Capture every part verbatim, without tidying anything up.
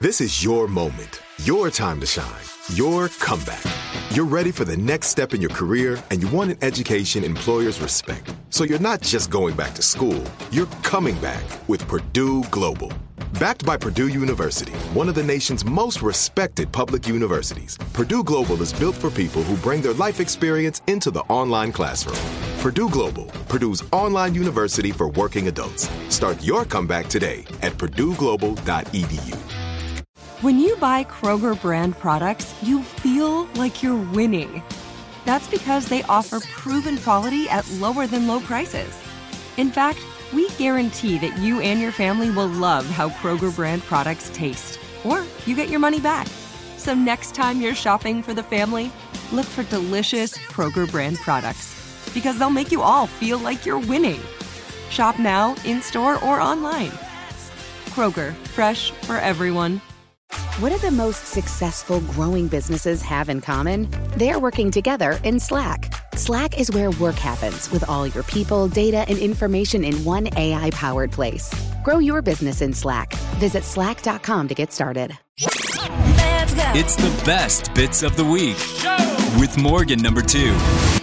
This is your moment, your time to shine, your comeback. You're ready for the next step in your career, and you want an education employers respect. So you're not just going back to school, you're coming back with Purdue Global. Backed by Purdue University, one of the nation's most respected public universities, Purdue Global is built for people who bring their life experience into the online classroom. Purdue Global, Purdue's online university for working adults. Start your comeback today at purdue global dot e d u. When you buy Kroger brand products, you feel like you're winning. That's because they offer proven quality at lower than low prices. In fact, we guarantee that you and your family will love how Kroger brand products taste, or you get your money back. So next time you're shopping for the family, look for delicious Kroger brand products, because they'll make you all feel like you're winning. Shop now, in-store, or online. Kroger, fresh for everyone. What do the most successful growing businesses have in common? They're working together in Slack. Slack is where work happens, with all your people, data, and information in one A I-powered place. Grow your business in Slack. Visit slack dot com to get started. Let's go. It's the best bits of the week with Morgan number two.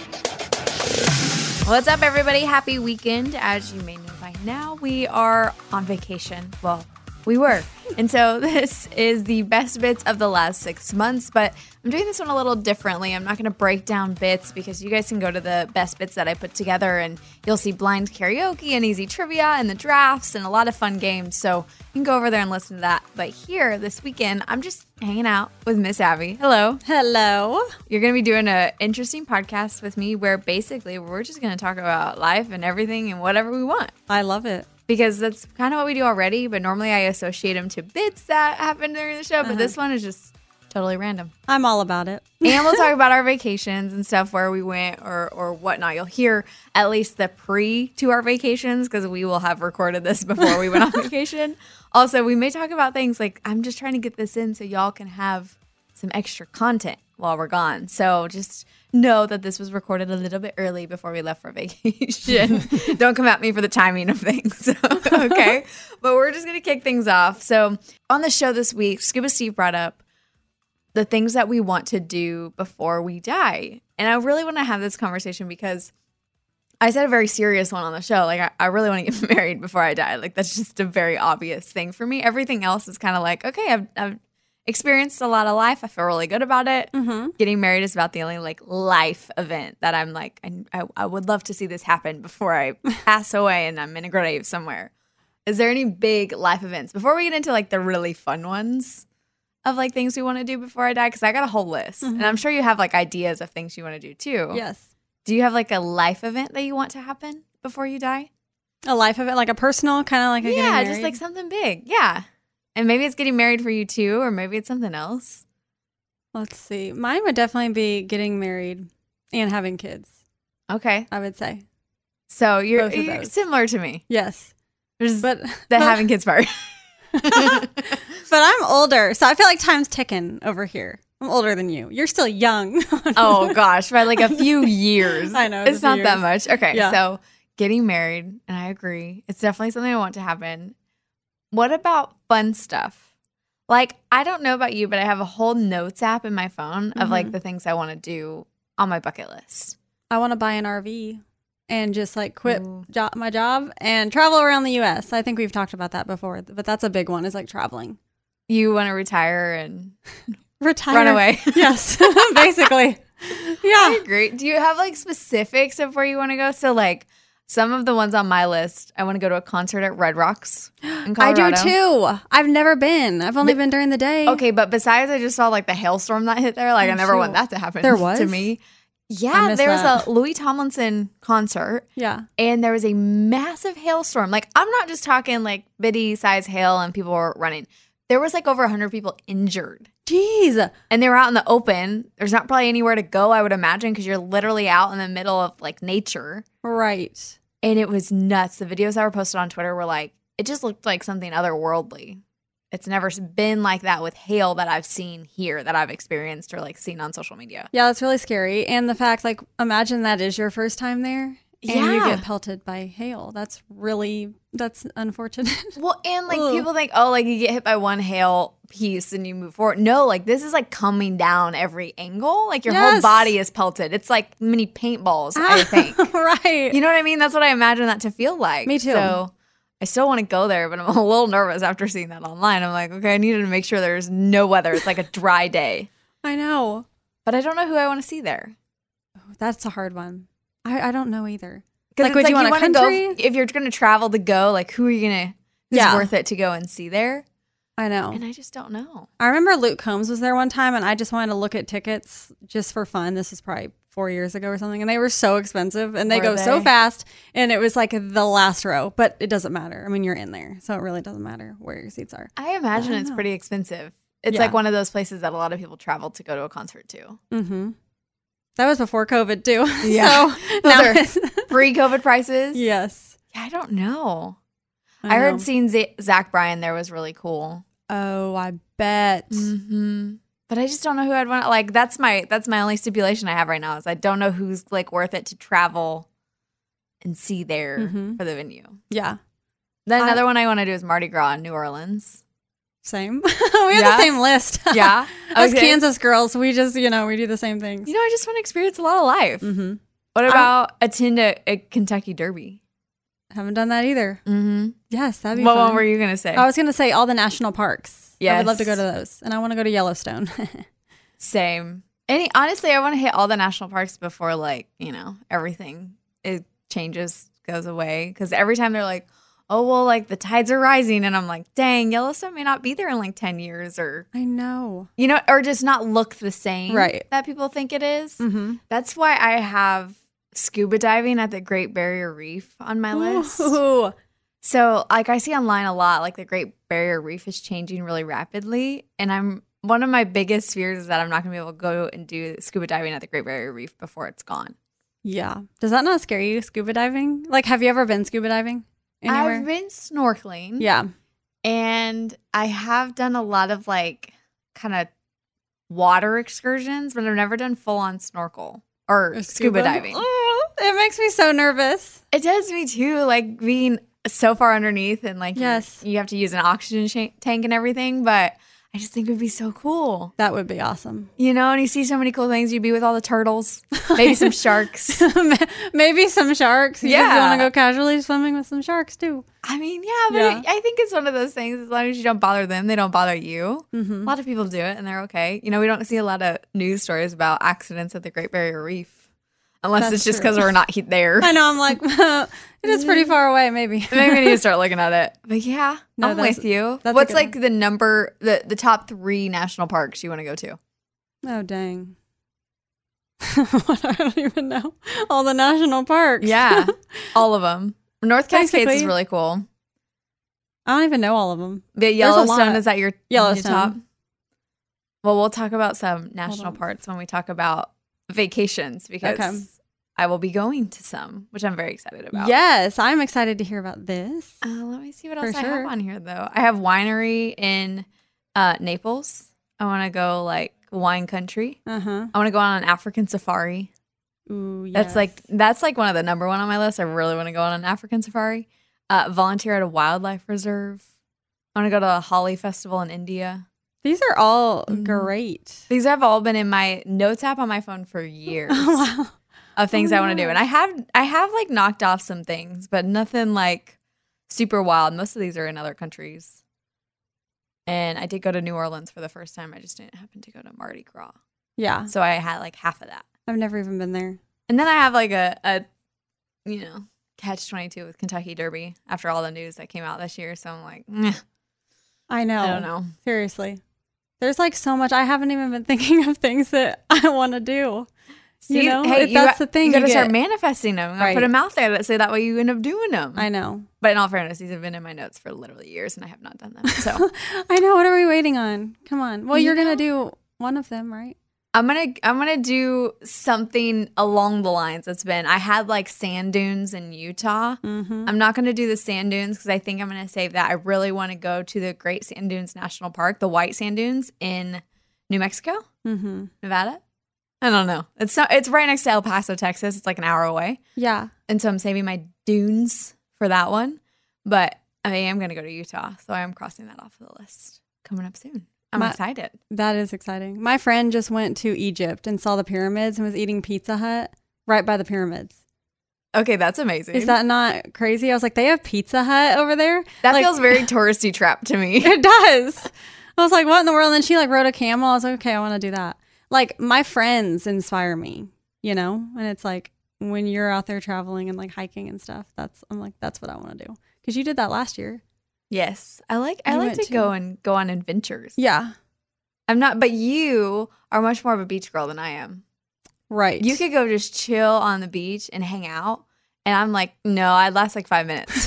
What's up, everybody? Happy weekend. As you may know by now, we are on vacation. Well, we were. And so this is the best bits of the last six months, but I'm doing this one a little differently. I'm not going to break down bits because you guys can go to the best bits that I put together and you'll see blind karaoke and easy trivia and the drafts and a lot of fun games. So you can go over there and listen to that. But here this weekend, I'm just hanging out with Miss Abby. Hello. Hello. You're going to be doing an interesting podcast with me where basically we're just going to talk about life and everything and whatever we want. I love it. Because that's kind of what we do already, but normally I associate them to bits that happen during the show, but uh-huh. This one is just totally random. I'm all about it. And we'll talk about our vacations and stuff, where we went or or whatnot. You'll hear at least the pre to our vacations because we will have recorded this before we went on vacation. Also, we may talk about things like, I'm just trying to get this in so y'all can have some extra content while we're gone. So just know that this was recorded a little bit early before we left for vacation. Don't come at me for the timing of things. Okay. But we're just going to kick things off. So on the show this week, Scuba Steve brought up the things that we want to do before we die. And I really want to have this conversation because I said a very serious one on the show. Like, I, I really want to get married before I die. Like, that's just a very obvious thing for me. Everything else is kind of like, okay, I've, I've experienced a lot of life. I feel really good about it. Mm-hmm. Getting married is about the only like life event that I'm like, I, I, I would love to see this happen before I pass away and I'm in a grave somewhere. Is there any big life events before we get into like the really fun ones of like things we want to do before I die? Because I got a whole list, mm-hmm. and I'm sure you have like ideas of things you want to do too. Yes. Do you have like a life event that you want to happen before you die? A life event, like a personal kind of like a yeah, just like something big. Yeah. And maybe it's getting married for you too, or maybe it's something else. Let's see. Mine would definitely be getting married and having kids. Okay. I would say. So you're, you're similar to me. Yes. There's but the but, having kids part. But I'm older, so I feel like time's ticking over here. I'm older than you. You're still young. Oh, gosh. By like a few years. I know. It's, it's not years. that much. Okay. Yeah. So getting married, and I agree. It's definitely something I want to happen. What about fun stuff? Like, I don't know about you, but I have a whole notes app in my phone of mm-hmm. like the things I want to do on my bucket list. I want to buy an R V and just like quit jo- my job and travel around the U S. I think we've talked about that before, but that's a big one, is like traveling. You want to retire and retire, run away. Yes, basically. Yeah. I agree. Do you have like specifics of where you want to go? So like, some of the ones on my list, I want to go to a concert at Red Rocks in Colorado. I do too. I've never been. I've only but, been during the day. Okay, but besides, I just saw like the hailstorm that hit there. Like, oh, I never shoot. want that to happen. There was? To me. Yeah, there was that. a Louis Tomlinson concert. Yeah. And there was a massive hailstorm. Like, I'm not just talking like bitty size hail and people were running. There was like over one hundred people injured. Jeez. And they were out in the open. There's not probably anywhere to go, I would imagine, because you're literally out in the middle of like nature. Right. And it was nuts. The videos that were posted on Twitter were like, it just looked like something otherworldly. It's never been like that with hail that I've seen here, that I've experienced or like seen on social media. Yeah, that's really scary. And the fact, like, imagine that is your first time there and you Yeah. get pelted by hail. That's really, that's unfortunate. Well, and like Ugh. people think, oh, like you get hit by one hail piece and you move forward. No, like this is like coming down every angle. Like your whole Yes. body is pelted. It's like mini paintballs, I think. Right. You know what I mean? That's what I imagine that to feel like. Me too. So I still want to go there, but I'm a little nervous after seeing that online. I'm like, okay, I needed to make sure there's no weather. It's like a dry day. I know. But I don't know who I want to see there. That's a hard one. I, I don't know either. Because Like, would you want a wanna country? Go, if you're going to travel to go, like who are you going to, who's Yeah. worth it to go and see there? I know. And I just don't know. I remember Luke Combs was there one time, and I just wanted to look at tickets just for fun. This is probably four years ago or something, and they were so expensive, and they Were go so they? fast, and it was like the last row, but it doesn't matter. I mean, you're in there, so it really doesn't matter where your seats are. I imagine I don't it's know. pretty expensive. It's Yeah. like one of those places that a lot of people travel to go to a concert to. Mm-hmm. That was before COVID too. Yeah. so Those now are it's- Pre-COVID prices? yes. Yeah, I don't know. I I, heard know. seeing Z- Zach Bryan there was really cool. Oh, I bet. Mm-hmm. But I just don't know who I'd want. Like that's my that's my only stipulation I have right now is I don't know who's like worth it to travel and see there Mhm. for the venue. Yeah. Then I- another one I want to do is Mardi Gras in New Orleans. Same. we have Yeah? the same list. Yeah, Us Okay. Kansas girls, we just, you know, we do the same things. You know, I just want to experience a lot of life. Mm-hmm. What about attend a, a Kentucky Derby? Haven't done that either. Mm-hmm. Yes, that'd be What fun. one were you gonna say? I was going to say all the national parks. I would love to Yes. go to those. And I want to go to Yellowstone. Same. Any honestly, I want to hit all the national parks before like you know everything it changes goes away because every time they're like, oh well, like the tides are rising, and I'm like, dang, Yellowstone may not be there in like ten years or I know. you know or just not look the same Right. that people think it is. Mm-hmm. That's why I have scuba diving at the Great Barrier Reef on my list. Ooh. So, like, I see online a lot, like, the Great Barrier Reef is changing really rapidly. And I'm one of my biggest fears is that I'm not going to be able to go and do scuba diving at the Great Barrier Reef before it's gone. Yeah. Does that not scare you, scuba diving? Like, have you ever been scuba diving anywhere? I've been snorkeling. Yeah. And I have done a lot of, like, kind of water excursions, but I've never done full on snorkel or Or scuba, diving. Oh, it makes me so nervous. It does me too, like, being so far underneath and, like, you- Yes. you have to use an oxygen sh- tank and everything. But I just think it would be so cool. That would be awesome. You know, and you see so many cool things. You'd be with all the turtles, maybe some sharks. Maybe some sharks. You Yeah. want to go casually swimming with some sharks too. I mean, yeah, but Yeah. It, I think it's one of those things. As long as you don't bother them, they don't bother you. Mm-hmm. A lot of people do it, and they're okay. You know, we don't see a lot of news stories about accidents at the Great Barrier Reef, unless That's it's just true. because we're not he- there. I know. I'm like, it is pretty far away. Maybe. Maybe we need to start looking at it. But yeah, No, I'm that's- with you. that's a What's good like one. the number, the the top three national parks you want to go to? Oh dang. I don't even know all the national parks. Yeah, all of them. North Cascades is Basically. really cool. I don't even know all of them. But There's a Yellowstone lot. is at your Yellowstone. your top. Well, we'll talk about some national on. parks when we talk about vacations because Okay. I will be going to some, which I'm very excited about. Yes, I'm excited to hear about this. Uh, let me see what For else I sure. have on here though. I have winery in uh, Naples. I want to go like wine country. Uh huh. I want to go on an African safari. Ooh, yes. That's like that's like one of the number one on my list. I really want to go on an African safari. Uh, volunteer at a wildlife reserve. I want to go to a Holi festival in India. These are all Mhm. great. These have all been in my notes app on my phone for years Oh, wow. of things Oh I my want to do, and I have I have like knocked off some things, but nothing like super wild. Most of these are in other countries. And I did go to New Orleans for the first time. I just didn't happen to go to Mardi Gras, Yeah, so I had like half of that. I've never even been there. And then I have like a, a you know, catch twenty-two with Kentucky Derby after all the news that came out this year. So I'm like, meh, I know. I don't know. Seriously. There's like so much. I haven't even been thinking of things that I want to do. See, you know, hey, It- you that's got- the thing. You got to get- start manifesting them. You gotta Right. put them out there that so that way you end up doing them. I know. But in all fairness, these have been in my notes for literally years, and I have not done them. So I know. What are we waiting on? Come on. Well, You you're know? gonna do one of them, right? I'm gonna I'm gonna do something along the lines that's been. I had like sand dunes in Utah. Mm-hmm. I'm not gonna do the sand dunes because I think I'm gonna save that. I really want to go to the Great Sand Dunes National Park, the White Sand Dunes in New Mexico, Mm-hmm. Nevada. I don't know. It's so, it's right next to El Paso, Texas. It's like an hour away. Yeah. and so I'm saving my dunes for that one. But I am going to go to Utah, so I am crossing that off the list coming up soon. I'm My, excited. That is exciting. My friend just went to Egypt and saw the pyramids and was eating Pizza Hut right by the pyramids. Okay, that's amazing. Is that not crazy? I was like, they have Pizza Hut over there? That like, feels very touristy trap to me. It does. I was like, what in the world? And then she like rode a camel. I was like, okay, I want to do that. Like my friends inspire me, you know? And it's like when you're out there traveling and like hiking and stuff, that's, I'm like, that's what I want to do. Because you did that last year. Yes. I like I You like went to to- go and go on adventures. Yeah. I'm not, but you are much more of a beach girl than I am. Right. You could go just chill on the beach and hang out. And I'm like, no, I'd last like five minutes.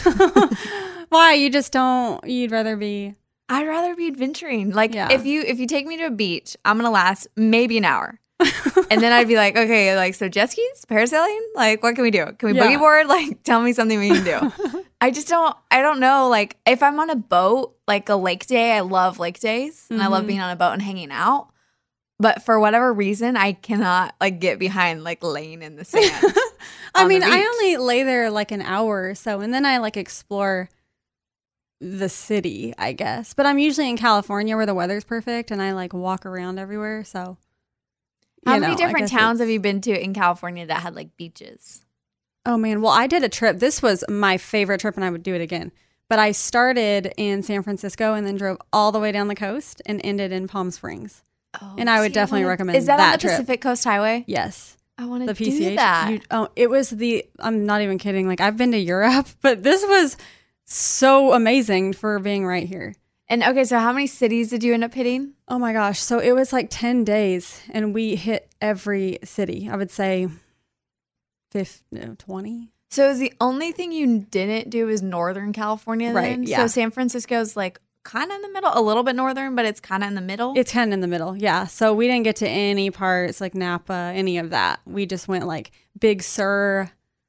Why? You just don't, you'd rather be. I'd rather be adventuring. Like Yeah. if you if you take me to a beach, I'm gonna last maybe an hour. And then I'd be like, okay, like so jet skis, parasailing, like what can we do? Can we Yeah. boogie board? Like tell me something we can do. I just don't I don't know. Like if I'm on a boat, like a lake day, I love lake days and I love Mhm. being on a boat and hanging out. But for whatever reason, I cannot like get behind like laying in the sand. I on the mean, I beach. only lay there like an hour or so, and then I like explore the city, I guess. But I'm usually in California where the weather's perfect, and I like walk around everywhere. So, How you many know, I different guess towns have it's- you been to in California that had like beaches? Oh man, well, I did a trip. This was my favorite trip, and I would do it again. But I started in San Francisco and then drove all the way down the coast and ended in Palm Springs. Oh, And I would see, definitely wanna- recommend Is that, that on the trip. Pacific Coast Highway? Yes. I want to The do P C H. that. You- oh, it was the, I'm not even kidding. Like, I've been to Europe, but this was so amazing for being right here. And okay, so how many cities did you end up hitting? Oh my gosh. So it was like ten days and we hit every city. I would say fifty, no, twenty. So is the only thing you didn't do is Northern California Right, then? yeah. So San Francisco's like kind of in the middle, a little bit northern, but it's kind of in the middle. It's kind of in the middle. Yeah. So we didn't get to any parts like Napa, any of that. We just went like Big Sur,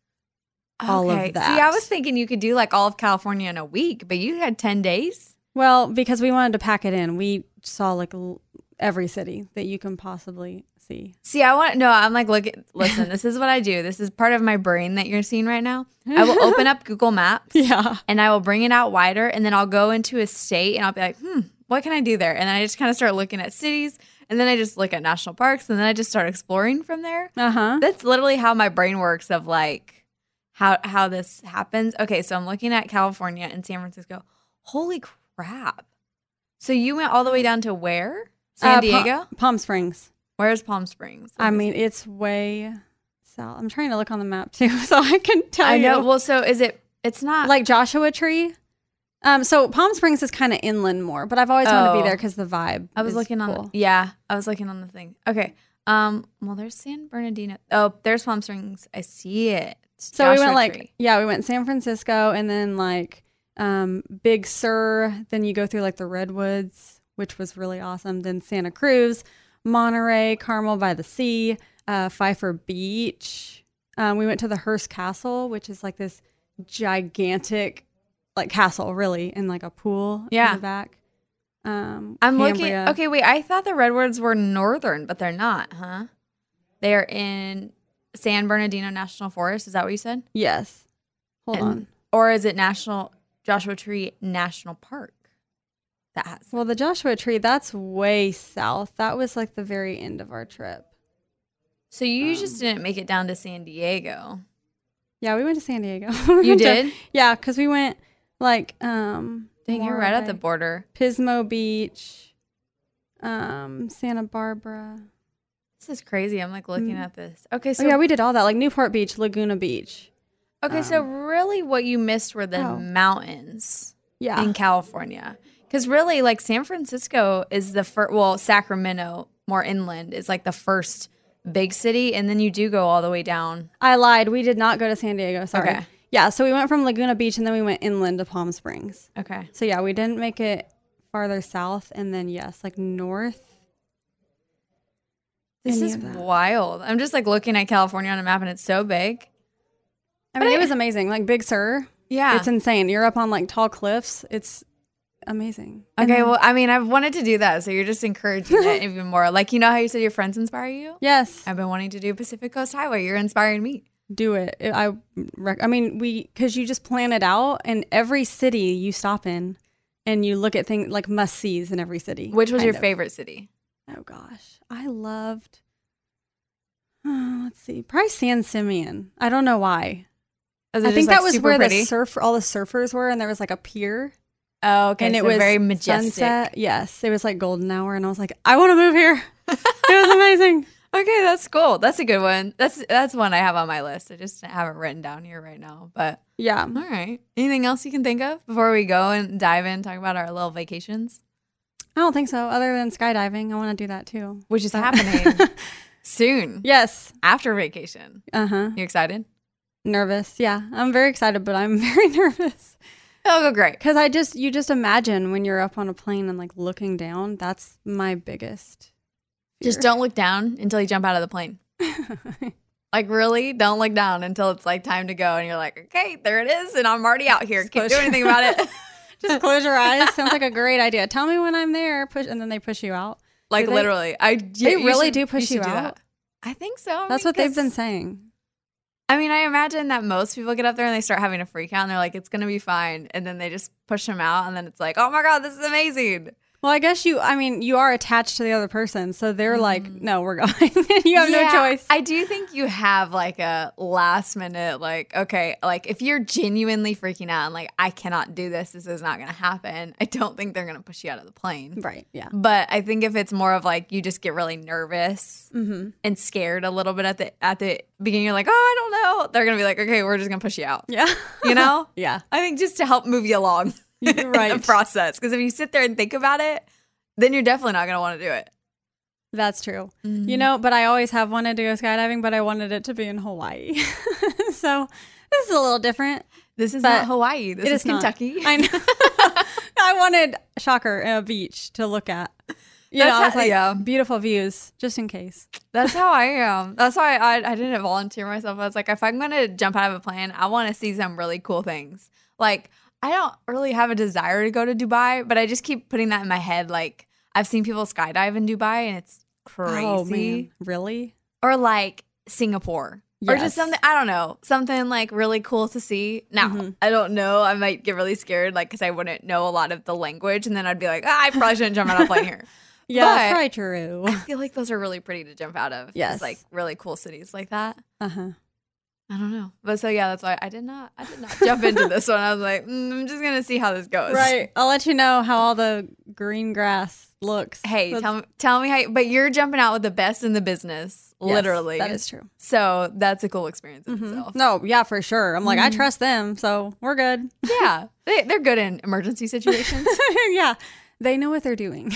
all of Okay. that. See, I was thinking you could do like all of California in a week, but you had ten days. Well, because we wanted to pack it in, we saw like l- every city that you can possibly see. See, I want no, I'm like, look, listen, this is what I do. This is part of my brain that you're seeing right now. I will open up Google Maps. Yeah. And I will bring it out wider, and then I'll go into a state and I'll be like, hmm, what can I do there? And then I just kind of start looking at cities, and then I just look at national parks, and then I just start exploring from there. Uh huh. That's literally how my brain works of like how how this happens. Okay, so I'm looking at California and San Francisco. Holy crap. So you went all the way down to where? San Uh, Pa- Diego? Palm Springs. Where's Palm Springs? I mean, it's way south. I'm trying to look on the map too, so I can tell I you. know. Well, so is it, it's not Like Joshua Tree. Um, so Palm Springs is kind of inland more, but I've always wanted to Oh. be there because the vibe. I was is looking on cool. the, yeah, I was looking on the thing. Okay. Um, well, there's San Bernardino. Oh, there's Palm Springs. I see it. So we Joshua went like, Tree. yeah, we went San Francisco and then like um, Big Sur. Then you go through like the Redwoods, which was really awesome. Then Santa Cruz, Monterey, Carmel by the Sea, uh, Pfeiffer Beach. Um, we went to the Hearst Castle, which is like this gigantic like castle, really, and like a pool Yeah. in the back. Um, I'm looking. Cambria. Okay, wait. I thought the Redwoods were northern, but they're not, huh? They are in San Bernardino National Forest. Is that what you said? Yes. Hold And- on. Or is it National Joshua Tree National Park? That has. Well, the Joshua Tree, that's way south. That was like the very end of our trip. So you um, just didn't make it down to San Diego. Yeah, we went to San Diego. You did? Yeah, because we went like um Dang, you're more right at the by border. Pismo Beach, um, Santa Barbara. This is crazy. I'm like looking Mm. at this. Okay, so oh yeah, we did all that. Like Newport Beach, Laguna Beach. okay, so um, really, what you missed were the Oh. mountains Yeah. in California. Because really, like San Francisco is the first. Well, Sacramento, more inland, is like the first big city, and then you do go all the way down. I lied. We did not go to San Diego. Sorry. Okay. Yeah, so we went from Laguna Beach and then we went inland to Palm Springs. Okay. So yeah, we didn't make it farther south and then yes, like north. This Any is of that. wild. I'm just like looking at California on a map, and it's so big. I mean, it was amazing. Like Big Sur. Yeah. It's insane. You're up on like tall cliffs. It's amazing. And Okay, then- well, I mean, I've wanted to do that, so you're just encouraging it even more. Like, you know how you said your friends inspire you? Yes. I've been wanting to do Pacific Coast Highway. You're inspiring me. do it. I, rec- I mean, we, because you just plan it out, and every city you stop in, and you look at things like must sees in every city. Which was your of. favorite city? Oh gosh, I loved. Oh, let's see, probably San Simeon. I don't know why. I think like that was where pretty? the surf, all the surfers were, and there was like a pier. Oh, okay. And so it was very majestic. Sunset. Yes, it was like golden hour, and I was like, I want to move here. It was amazing. Okay, that's cool. That's a good one. That's that's one I have on my list. I just haven't written down here right now. But Yeah. all right. Anything else you can think of before we go and dive in, talk about our little vacations? I don't think so. Other than skydiving, I want to do that too. Which is But- happening soon. Yes. After vacation. Uh huh. You excited? Nervous. Yeah, I'm very excited, but I'm very nervous It'll go great. because I just you just imagine when you're up on a plane and like looking down. That's my biggest. Just don't look down until you jump out of the plane. Like, really? Don't look down until it's like time to go. And you're like, okay, there it is. And I'm already out here. Just Can't close do anything about it. Just close your eyes. Sounds like a great idea. Tell me when I'm there. Push, and then they push you out. Like, Do they- literally. I, They you really should- do push should you do out? that. I think so. I That's mean, what they've 'cause- been saying. I mean, I imagine that most people get up there and they start having a freak out and they're like, it's going to be fine. And then they just push them out. And then it's like, oh my God, this is amazing. Well, I guess you. I mean, you are attached to the other person, so they're like, "No, we're going." You have no Yeah, choice. I do think you have like a last minute, like, okay, like if you're genuinely freaking out and like, I cannot do this, this is not going to happen. I don't think they're going to push you out of the plane. Right. Yeah. But I think if it's more of like you just get really nervous Mm-hmm. and scared a little bit at the at the beginning, you're like, oh, I don't know. They're gonna be like, okay, we're just gonna push you out. Yeah. You know? Yeah. I think just to help move you along You're in right. the process. Because if you sit there and think about it, then you're definitely not gonna want to do it. That's true. Mm-hmm. You know, but I always have wanted to go skydiving, but I wanted it to be in Hawaii. So this is a little different. This is But not Hawaii. This it is, is not. Kentucky. I know. I wanted, shocker, a beach to look at. You That's know, I was how- like, yeah. beautiful views, just in case. That's how I am. That's why I, I didn't volunteer myself. I was like, if I'm going to jump out of a plane, I want to see some really cool things. Like, I don't really have a desire to go to Dubai, but I just keep putting that in my head. Like, I've seen people skydive in Dubai and it's crazy. Oh, man. Really? Or like Singapore. Or Yes. just something, I don't know, something like really cool to see. Now, Mhm. I don't know. I might get really scared, like, because I wouldn't know a lot of the language. And then I'd be like, ah, I probably shouldn't jump out of a plane here. Yeah, But- that's probably true. I feel like those are really pretty to jump out of. Yes. Just, like really cool cities like that. Uh-huh. I don't know. But so, yeah, that's why I did not, I did not jump into this one. I was like, mm, I'm just going to see how this goes. Right. I'll let you know how all the green grass looks. Hey, That's- tell me, tell me how, you, but you're jumping out with the best in the business, Yes, literally. that is true. So that's a cool experience in Mhm. itself. No, yeah, for sure. I'm like, I trust them, so we're good. Yeah, they, they're good in emergency situations. Yeah, they know what they're doing.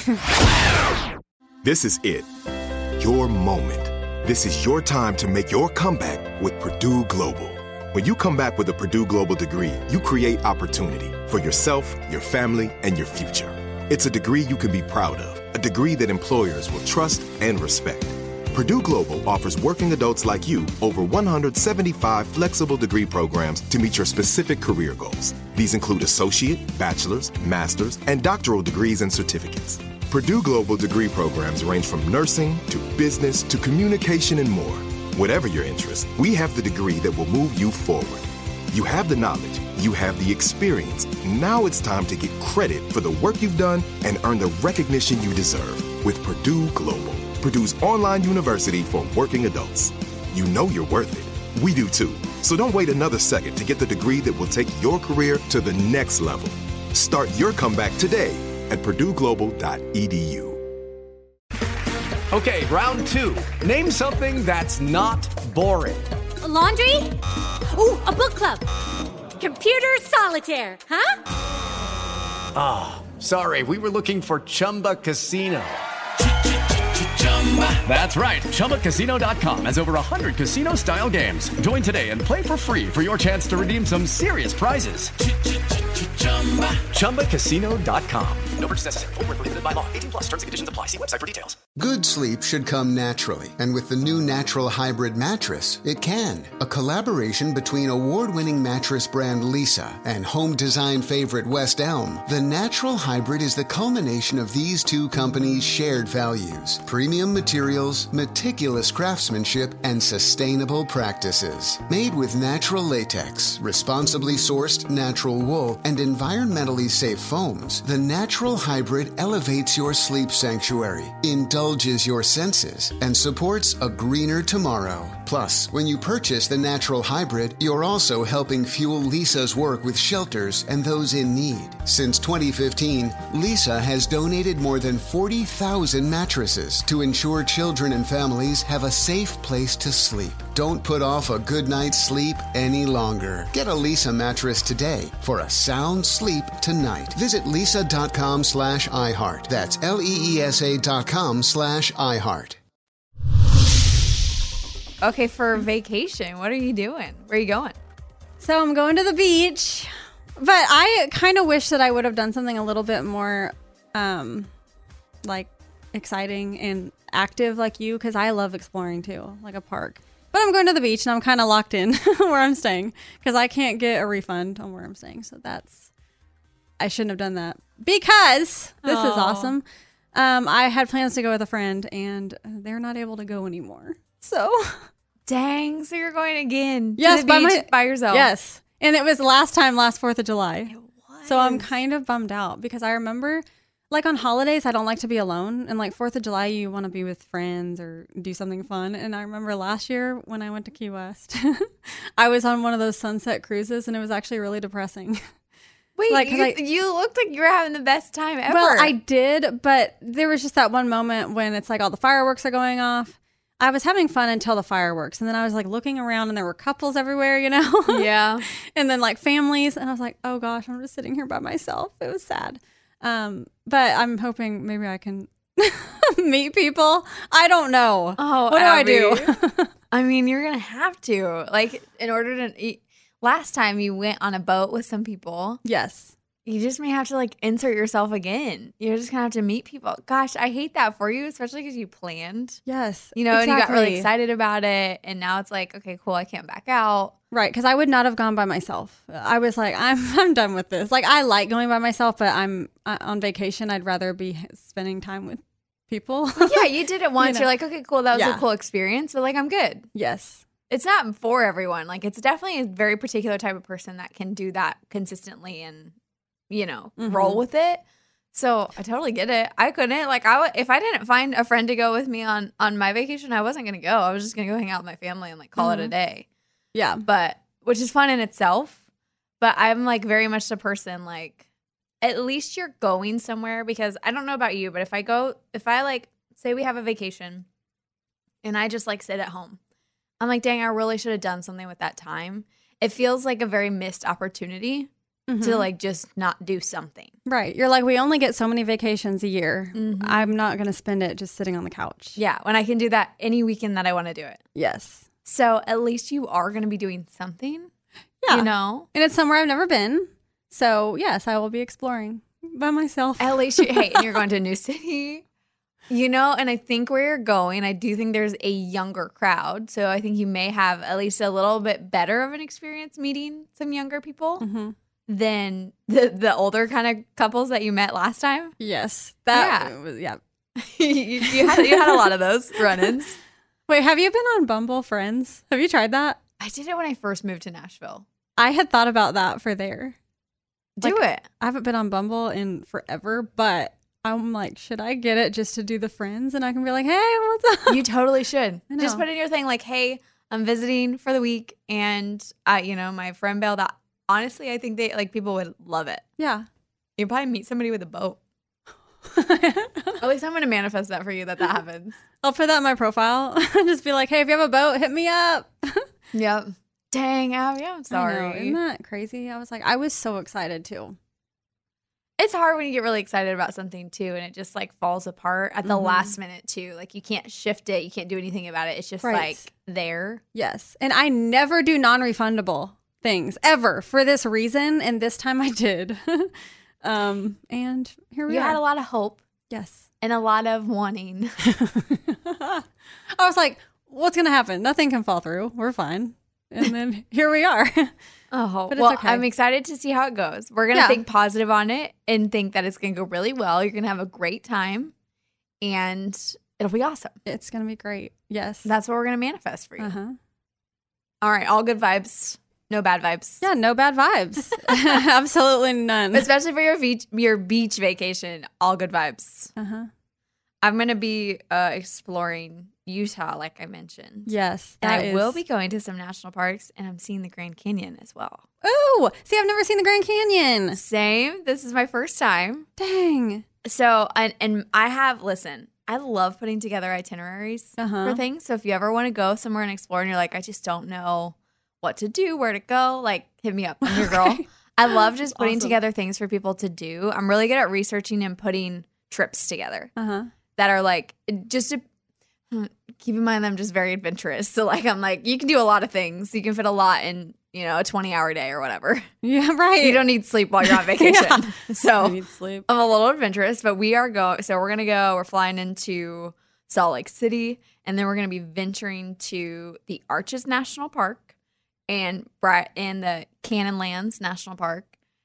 This is it. Your moment. This is your time to make your comeback with Purdue Global. When you come back with a Purdue Global degree, you create opportunity for yourself, your family, and your future. It's a degree you can be proud of, a degree that employers will trust and respect. Purdue Global offers working adults like you over one hundred seventy-five flexible degree programs to meet your specific career goals. These include associate, bachelor's, master's, and doctoral degrees and certificates. Purdue Global degree programs range from nursing to business to communication and more. Whatever your interest, we have the degree that will move you forward. You have the knowledge, you have the experience. Now it's time to get credit for the work you've done and earn the recognition you deserve with Purdue Global, Purdue's online university for working adults. You know you're worth it. We do too. So don't wait another second to get the degree that will take your career to the next level. Start your comeback today at purdue global dot e d u. Okay, round two. Name something that's not boring. A laundry? Ooh, a book club. Computer solitaire, huh? Ah, oh, sorry, we were looking for Chumba Casino. That's right, Chumba Casino dot com has over one hundred casino-style games. Join today and play for free for your chance to redeem some serious prizes. chumba casino dot com. No purchase necessary. Void where prohibited by law. eighteen plus terms and conditions apply. See website for details. Good sleep should come naturally, and with the new Natural Hybrid mattress, it can. A collaboration between award-winning mattress brand Leesa and home design favorite West Elm, the Natural Hybrid is the culmination of these two companies' shared values: premium materials, meticulous craftsmanship, and sustainable practices. Made with natural latex, responsibly sourced natural wool, and environmentally safe foams, the Natural Hybrid elevates your sleep sanctuary, indulges your senses, and supports a greener tomorrow. Plus, when you purchase the Natural Hybrid, you're also helping fuel Leesa's work with shelters and those in need. Since twenty fifteen, Leesa has donated more than forty thousand mattresses to ensure children and families have a safe place to sleep. Don't put off a good night's sleep any longer. Get a Leesa mattress today for a sound sleep tonight. Visit leesa.com slash iHeart. That's L-E-E-S-A dot com slash iHeart. Okay, for vacation, what are you doing? Where are you going? So I'm going to the beach, but I kind of wish that I would have done something a little bit more, um, like exciting and active like you, because I love exploring too, like a park. But I'm going to the beach and I'm kind of locked in where I'm staying because I can't get a refund on where I'm staying. So that's, I shouldn't have done that because this Aww. is awesome. Um, I had plans to go with a friend and they're not able to go anymore. So, dang, so you're going again yes, to the by, beach my, by yourself. Yes. And it was last time, last fourth of July. It was. So I'm kind of bummed out because I remember, like on holidays, I don't like to be alone. And like fourth of July, you want to be with friends or do something fun. And I remember last year when I went to Key West, I was on one of those sunset cruises and it was actually really depressing. Wait, like, you, I, you looked like you were having the best time ever. Well, I did, but there was just that one moment when it's like all the fireworks are going off. I was having fun until the fireworks. And then I was like looking around and there were couples everywhere, you know? Yeah. And then like families. And I was like, oh gosh, I'm just sitting here by myself. It was sad. Um, but I'm hoping maybe I can meet people. I don't know. Oh, what Abby. do I do? I mean, you're going to have to. Like, in order to eat. Last time you went on a boat with some people. Yes. You just may have to like insert yourself again. You're just going to have to meet people. Gosh, I hate that for you, especially because you planned. Yes. You know, exactly. and you got really excited about it. And now it's like, okay, cool, I can't back out. Right, because I would not have gone by myself. I was like, I'm I'm done with this. Like, I like going by myself, but I'm uh, on vacation. I'd rather be spending time with people. Yeah, you did it once. You know. You're like, okay, cool, that was Yeah. a cool experience, but like, I'm good. Yes. It's not for everyone. Like, it's definitely a very particular type of person that can do that consistently and, you know, Mhm. roll with it. So I totally get it. I couldn't. Like, I w- if I didn't find a friend to go with me on on my vacation, I wasn't gonna go. I was just gonna go hang out with my family and like call Mhm. it a day. Yeah. But which is fun in itself. But I'm like very much the person like, at least you're going somewhere, because I don't know about you, but if I go, if I like say we have a vacation, and I just like sit at home, I'm like, dang, I really should have done something with that time. It feels like a very missed opportunity Mhm. to like just not do something. Right. You're like, we only get so many vacations a year. Mhm. I'm not going to spend it just sitting on the couch. Yeah, when I can do that any weekend that I want to do it. Yes. So at least you are going to be doing something. Yeah. You know? And it's somewhere I've never been. So, yes, I will be exploring by myself. At least, you, hey, and you're going to a new city. You know, and I think where you're going, I do think there's a younger crowd. So I think you may have at least a little bit better of an experience meeting some younger people Mm-hmm. than the, the older kind of couples that you met last time. Yes. That Yeah. was, yeah. you, you, had, you had a lot of those run-ins. Wait, have you been on Bumble Friends? Have you tried that? I did it when I first moved to Nashville. I had thought about that for there. Do Like, it. I haven't been on Bumble in forever, but I'm like, should I get it just to do the friends? And I can be like, hey, what's up? You totally should. I Just know. put in your thing like, hey, I'm visiting for the week, and I, you know, my friend bailed out. Honestly, I think they like people would love it. Yeah. You'll probably meet somebody with a boat. At least I'm going to manifest that for you, that that happens. I'll put that in my profile. Just be like, hey, if you have a boat, hit me up. Yep. Dang, Abby, I'm I know. sorry. Isn't that crazy? I was like, I was so excited too. It's hard when you get really excited about something too, and it just like falls apart at the Mhm. last minute too. Like you can't shift it. You can't do anything about it. It's just Right. like there. Yes. And I never do non refundable things ever for this reason. And this time I did. Um, and here we you are. had a lot of hope. Yes. And a lot of wanting. I was like, what's going to happen? Nothing can fall through. We're fine. And then here we are. Oh, But it's well, okay. I'm excited to see how it goes. We're going to Yeah. think positive on it and think that it's going to go really well. You're going to have a great time and it'll be awesome. It's going to be great. Yes. That's what we're going to manifest for you. Uh-huh. All right. All good vibes. No bad vibes. Yeah, no bad vibes. Absolutely none. Especially for your beach, your beach vacation. All good vibes. Uh-huh. I'm going to be uh, exploring Utah, like I mentioned. Yes. And that I is- will be going to some national parks, and I'm seeing the Grand Canyon as well. Oh, see, I've never seen the Grand Canyon. Same. This is my first time. Dang. So, and, and I have, listen, I love putting together itineraries Uh-huh. for things. So if you ever want to go somewhere and explore and you're like, I just don't know what to do, where to go, like hit me up. I'm your girl. I love just putting Awesome. together things for people to do. I'm really good at researching and putting trips together Uh-huh. that are like, just to keep in mind, I'm just very adventurous. So like, I'm like, you can do a lot of things. You can fit a lot in, you know, a twenty hour day or whatever. Yeah, right. You don't need sleep while you're on vacation. Yeah. So I need sleep. I'm a little adventurous, but we are going. So we're gonna go. We're flying into Salt Lake City, and then we're gonna be venturing to the Arches National Park and Bri- and the Canyonlands National Park,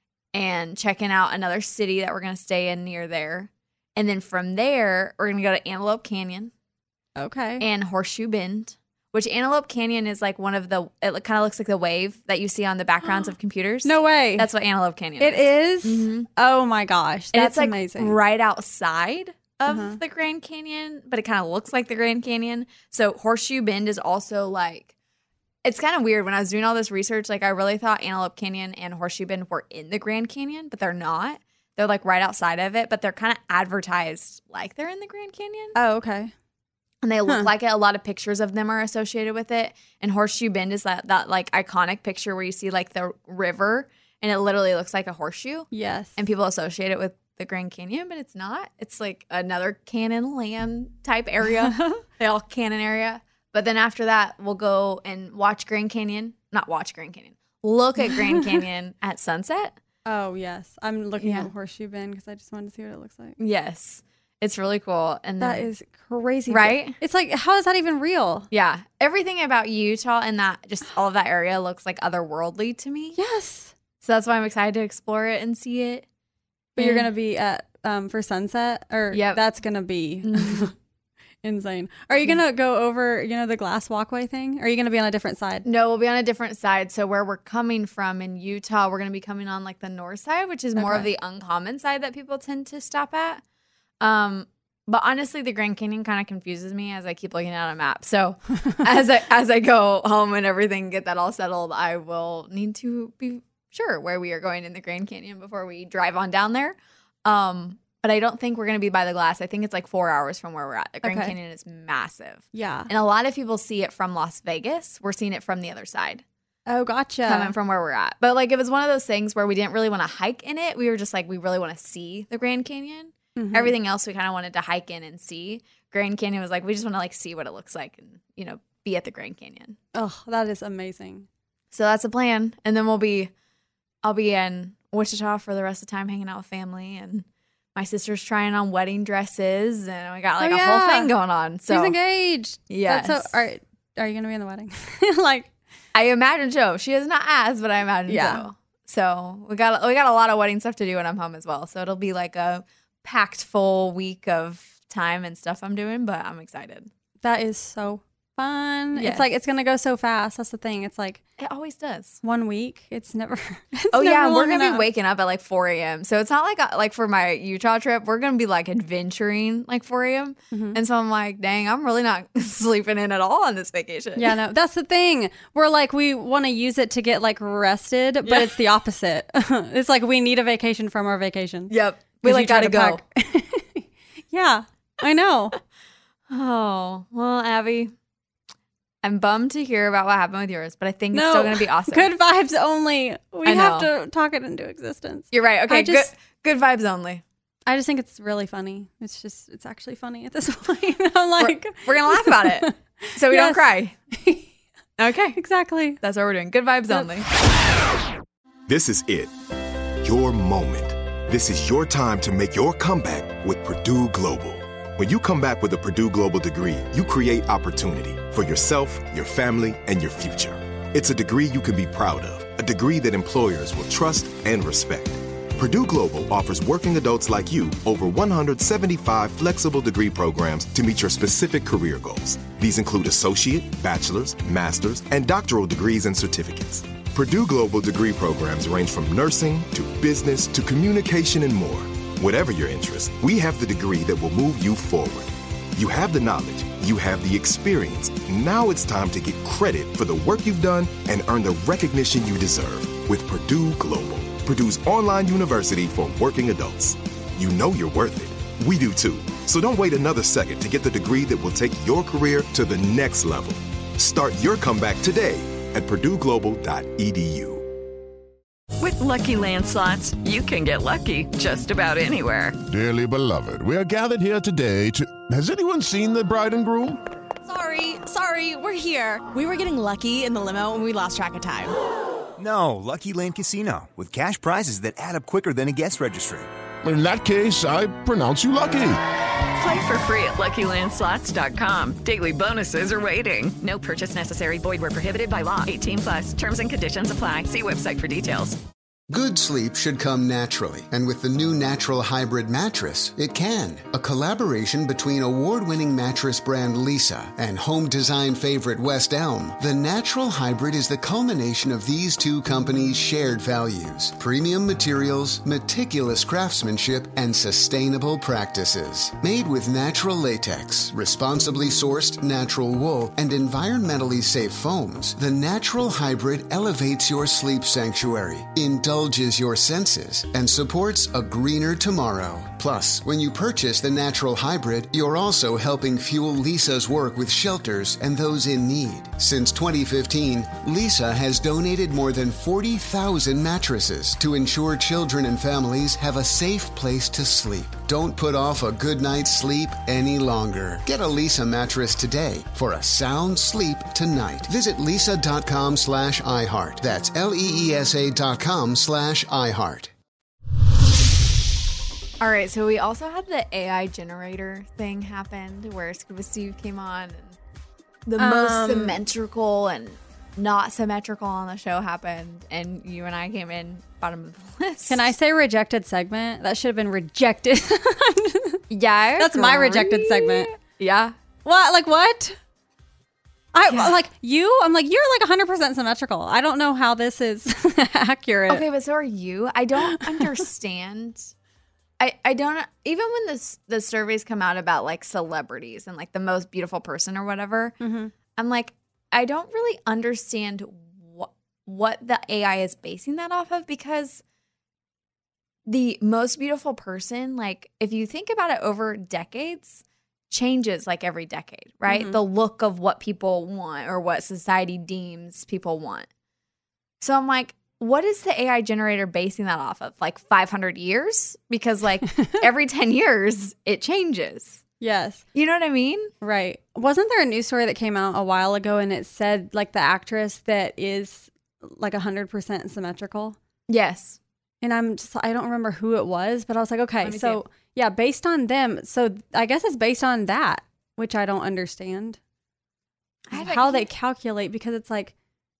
and checking out another city that we're gonna stay in near there. And then from there, we're gonna go to Antelope Canyon Okay. and Horseshoe Bend. Which Antelope Canyon is like one of the. It kind of looks like the wave that you see on the backgrounds of computers. No way. That's what Antelope Canyon It is. is? Mhm. Oh my gosh. And That's it's like amazing. right outside of Uh-huh. the Grand Canyon, but it kind of looks like the Grand Canyon. So Horseshoe Bend is also like, it's kind of weird. When I was doing all this research, like I really thought Antelope Canyon and Horseshoe Bend were in the Grand Canyon, but they're not. They're like right outside of it, but they're kind of advertised like they're in the Grand Canyon. Oh, okay. And they look Huh. like it. A lot of pictures of them are associated with it. And Horseshoe Bend is that, that like iconic picture where you see like the river and it literally looks like a horseshoe. Yes. And people associate it with the Grand Canyon, but it's not. It's like another Canyon land type area, the all Canyon area. But then after that, we'll go and watch Grand Canyon. Not watch Grand Canyon. Look at Grand Canyon at sunset. Oh, yes. I'm looking Yeah. at Horseshoe Bend because I just wanted to see what it looks like. Yes. It's really cool. And That then, is crazy. Right? It's like, how is that even real? yeah, everything about Utah and that, just all of that area looks like otherworldly to me. Yes. So that's why I'm excited to explore it and see it. But you're And- going to be at, um, for sunset? Or Yep. that's going to be Mhm. insane. Are you going to go over, you know, the glass walkway thing? Or are you going to be on a different side? No, we'll be on a different side. So where we're coming from in Utah, we're going to be coming on like the north side, which is more of Okay. the uncommon side that people tend to stop at. Um, but honestly, the Grand Canyon kind of confuses me as I keep looking at a map. So as I as I go home and everything, get that all settled, I will need to be sure where we are going in the Grand Canyon before we drive on down there. Um, but I don't think we're going to be by the glass. I think it's like four hours from where we're at. The Grand Okay. Canyon is massive. Yeah. And a lot of people see it from Las Vegas. We're seeing it from the other side, Oh, gotcha. coming from where we're at. But like, it was one of those things where we didn't really want to hike in it. We were just like, we really want to see the Grand Canyon. Mhm. Everything else we kind of wanted to hike in and see. Grand Canyon was like, we just want to like see what it looks like and, you know, be at the Grand Canyon. Oh, that is amazing. So that's the plan. And then we'll be, I'll be in Wichita for the rest of the time hanging out with family, and my sister's trying on wedding dresses, and we got like Oh, a yeah. whole thing going on. So She's engaged. yes. That's so, are, are you going to be in the wedding? Like, I imagine so. She has not asked, but I imagine Yeah. so. So we got we got a lot of wedding stuff to do when I'm home as well. So it'll be like a packed full week of time and stuff I'm doing, but I'm excited. that is so fun. Yes. It's like, it's going to go so fast. That's the thing. It's like It always does. one week. It's never. It's Oh never yeah, we're long gonna enough. be waking up at like four a.m. So it's not like a, like for my Utah trip, we're gonna be like adventuring like four a.m. Mhm. And so I'm like, dang, I'm really not sleeping in at all on this vacation. Yeah, no, that's the thing. We're like, we want to use it to get like rested, but Yeah. it's the opposite. It's like we need a vacation from our vacation. Yep. We 'Cause like you try gotta to go. pack- Yeah, I know. Oh well, Abby, I'm bummed to hear about what happened with yours, but I think it's No, still gonna be awesome. Good vibes only. We I have know. to talk it into existence. You're right. Okay, I just- good good vibes only. I just think it's really funny. It's just, it's actually funny at this point. I'm like, We're gonna laugh about it, so we don't Yes. cry. Okay, Exactly. that's what we're doing. Good vibes only. This is it. Your moment. This is your time to make your comeback with Purdue Global. When you come back with a Purdue Global degree, you create opportunity for yourself, your family, and your future. It's a degree you can be proud of, a degree that employers will trust and respect. Purdue Global offers working adults like you over one hundred seventy-five flexible degree programs to meet your specific career goals. These include associate, bachelor's, master's, and doctoral degrees and certificates. Purdue Global degree programs range from nursing to business to communication and more. Whatever your interest, we have the degree that will move you forward. You have the knowledge, you have the experience. Now it's time to get credit for the work you've done and earn the recognition you deserve with Purdue Global, Purdue's online university for working adults. You know you're worth it. We do too. So don't wait another second to get the degree that will take your career to the next level. Start your comeback today at purdue global dot e d u. With Lucky Land Slots, you can get lucky just about anywhere. Dearly beloved, we are gathered here today to... Has anyone seen the bride and groom? Sorry, sorry, we're here. We were getting lucky in the limo and we lost track of time. No, Lucky Land Casino, with cash prizes that add up quicker than a guest registry. In that case, I pronounce you lucky. Play for free at lucky land slots dot com. Daily bonuses are waiting. No purchase necessary. Void where prohibited by law. eighteen plus. Terms and conditions apply. See website for details. Good sleep should come naturally, and with the new Natural Hybrid mattress, it can. A collaboration between award-winning mattress brand Leesa and home design favorite West Elm, the Natural Hybrid is the culmination of these two companies' shared values: premium materials, meticulous craftsmanship, and sustainable practices. Made with natural latex, responsibly sourced natural wool, and environmentally safe foams, the Natural Hybrid elevates your sleep sanctuary, indulges your senses, and supports a greener tomorrow. Plus, when you purchase the Natural Hybrid, you're also helping fuel Leesa's work with shelters and those in need. Since twenty fifteen, Leesa has donated more than forty thousand mattresses to ensure children and families have a safe place to sleep. Don't put off a good night's sleep any longer. Get a Leesa mattress today for a sound sleep tonight. Visit leesa.com slash iHeart. That's L-E-E-S-A dot com slash iHeart. All right, so we also had the A I generator thing happened where Scuba Steve came on and the um, most symmetrical and not symmetrical on the show happened, and you and I came in bottom of the list. Can I say rejected segment? That should have been rejected. Yeah, I that's agree. my rejected segment. Yeah. What? Like what? I yeah. like you. I'm like you're like one hundred percent symmetrical. I don't know how this is accurate. Okay, but so are you. I don't understand. I, I don't even when the the surveys come out about like celebrities and like the most beautiful person or whatever. Mm-hmm. I'm like, I don't really understand what what the A I is basing that off of, because the most beautiful person, like if you think about it over decades, changes like every decade, right? Mm-hmm. The look of what people want or what society deems people want. So I'm like, what is the A I generator basing that off of? Like five hundred years? Because like every ten years it changes. Yes. You know what I mean? Right. Wasn't there a news story that came out a while ago and it said like the actress that is like one hundred percent symmetrical? Yes. And I'm just, I don't remember who it was, but I was like, okay, so yeah, based on them. So I guess it's based on that, which I don't understand how they calculate, because it's like,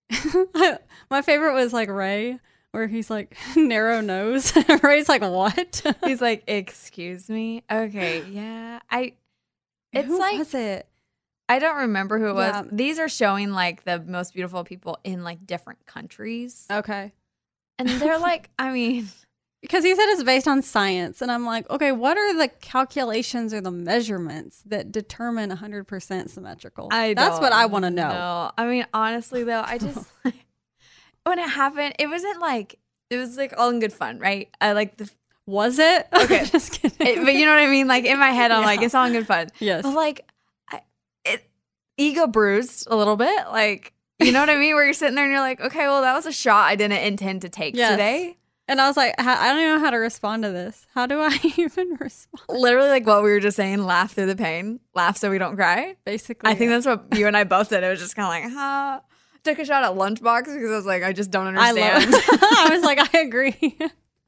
my favorite was like Ray, where he's like narrow nose. Ray's like, what? He's like, excuse me. Okay, yeah. I. It's who like, was it? I don't remember who it was. Yeah. These are showing like the most beautiful people in like different countries. Okay, and they're like, I mean, because he said it's based on science, and I'm like, okay, what are the calculations or the measurements that determine one hundred percent symmetrical? I That's what I want to know. know. I mean, honestly, though, I just like, when it happened, it wasn't like it was like all in good fun, right? I like the was it okay, just kidding. It, but you know what I mean? Like in my head, I'm Yeah. like, it's all in good fun. Yes, but like, I, it ego bruised a little bit, like you know what I mean? Where you're sitting there and you're like, okay, well, that was a shot I didn't intend to take Yes. today. And I was like, I don't even know how to respond to this. How do I even respond? Literally, like what we were just saying, laugh through the pain, laugh so we don't cry. Basically, I think that's what you and I both did. It was just kind of like, huh. Took a shot at Lunchbox because I was like, I just don't understand. I love it. I was like, I agree.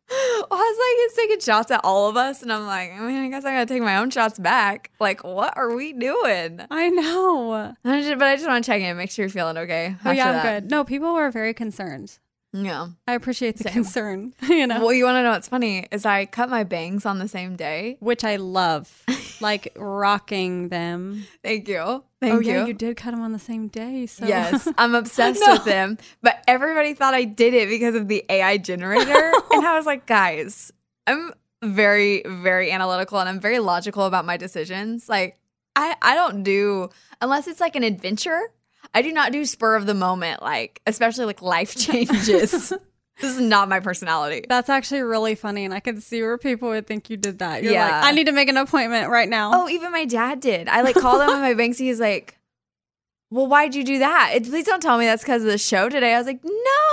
I was like, it's taking shots at all of us. And I'm like, I mean, I guess I got to take my own shots back. Like, what are we doing? I know. I just, but I just want to check in, make sure you're feeling okay. Oh, yeah, I'm that. good. No, people were very concerned. Yeah. I appreciate the Same. concern. You know? Well, you want to know what's funny is I cut my bangs on the same day. Which I love. Like rocking them. Thank you. Thank oh, you. yeah, you did cut them on the same day. So. Yes, I'm obsessed No. with them. But everybody thought I did it because of the A I generator. And I was like, guys, I'm very, very analytical and I'm very logical about my decisions. Like, I, I don't do, unless it's like an adventure, I do not do spur of the moment, like, especially like life changes. This is not my personality. That's actually really funny, and I could see where people would think you did that. You're Yeah. like, I need to make an appointment right now. Oh, even my dad did. I like called him on my Banksy. He's like, well, why'd you do that? It, please don't tell me that's because of the show today. I was like,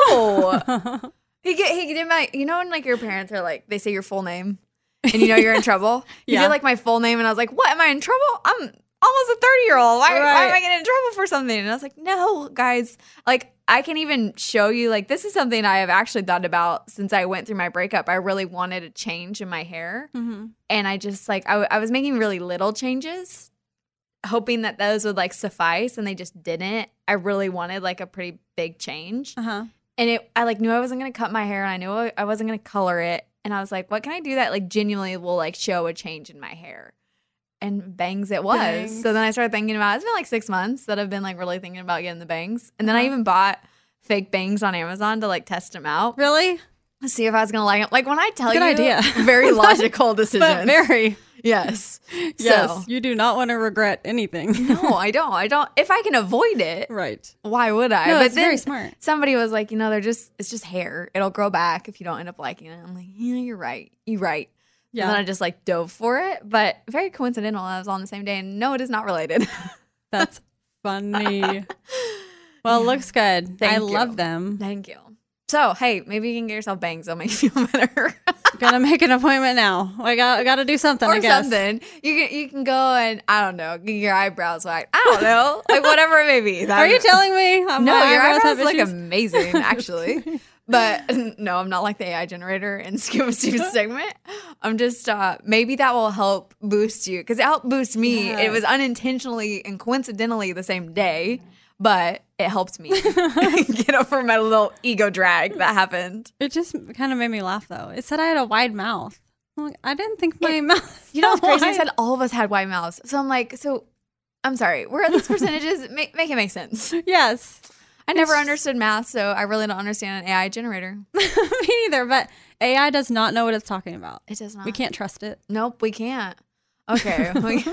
no. he get he did my, you know, when like your parents are like, they say your full name and you know you're in trouble. He Yeah. did like my full name and I was like, what? Am I in trouble? I'm almost a thirty year old. Why, why am Right. I getting in trouble for something? And I was like, no, guys, like I can even show you, like, this is something I have actually thought about since I went through my breakup. I really wanted a change in my hair. Mm-hmm. And I just like, I, w- I was making really little changes, hoping that those would like suffice, and they just didn't. I really wanted like a pretty big change. Uh-huh. And it, I like knew I wasn't going to cut my hair, and I knew I wasn't going to color it. And I was like, what can I do that like genuinely will like show a change in my hair? And bangs it was. Bangs. So then I started thinking about, it's been like six months that I've been like really thinking about getting the bangs. And then I Uh-huh. even bought fake bangs on Amazon to like test them out. Really? See if I was going to like them. Like when I tell Good you, idea. very logical decisions. But very. Yes. Yes. So, You do not want to regret anything. no, I don't. I don't. If I can avoid it, Right. why would I? No, but it's then very smart. somebody was like, you know, they're just, it's just hair. It'll grow back if you don't end up liking it. I'm like, yeah, you're right. You're right. Yeah. And then I just like dove for it. But very coincidental. I was on the same day. And no, it is not related. That's funny. Well, it looks good. Thank I you. love them. Thank you. So, hey, maybe you can get yourself bangs. It'll make you feel better. Gonna make an appointment now. I got I got to do something. or I guess. something. You can you can go and, I don't know, get your eyebrows waxed. I don't know. Like whatever it may be. Are you telling me? No, my your eyebrows have look issues? amazing, actually. But no, I'm not like the A I generator in Scuba Steve's segment. I'm just, uh, maybe that will help boost you. Because it helped boost me. Yes. It was unintentionally and coincidentally the same day. But it helped me get over my little ego drag that happened. It just kind of made me laugh, though. It said I had a wide mouth. I'm like, I didn't think my mouth. You know what's crazy? It wide. said all of us had wide mouths. So I'm like, so I'm sorry. Where are these percentages? make, make it make sense. Yes. I never understood math, so I really don't understand an A I generator. Me neither, but A I does not know what it's talking about. It does not. We can't trust it. Nope, we can't. Okay.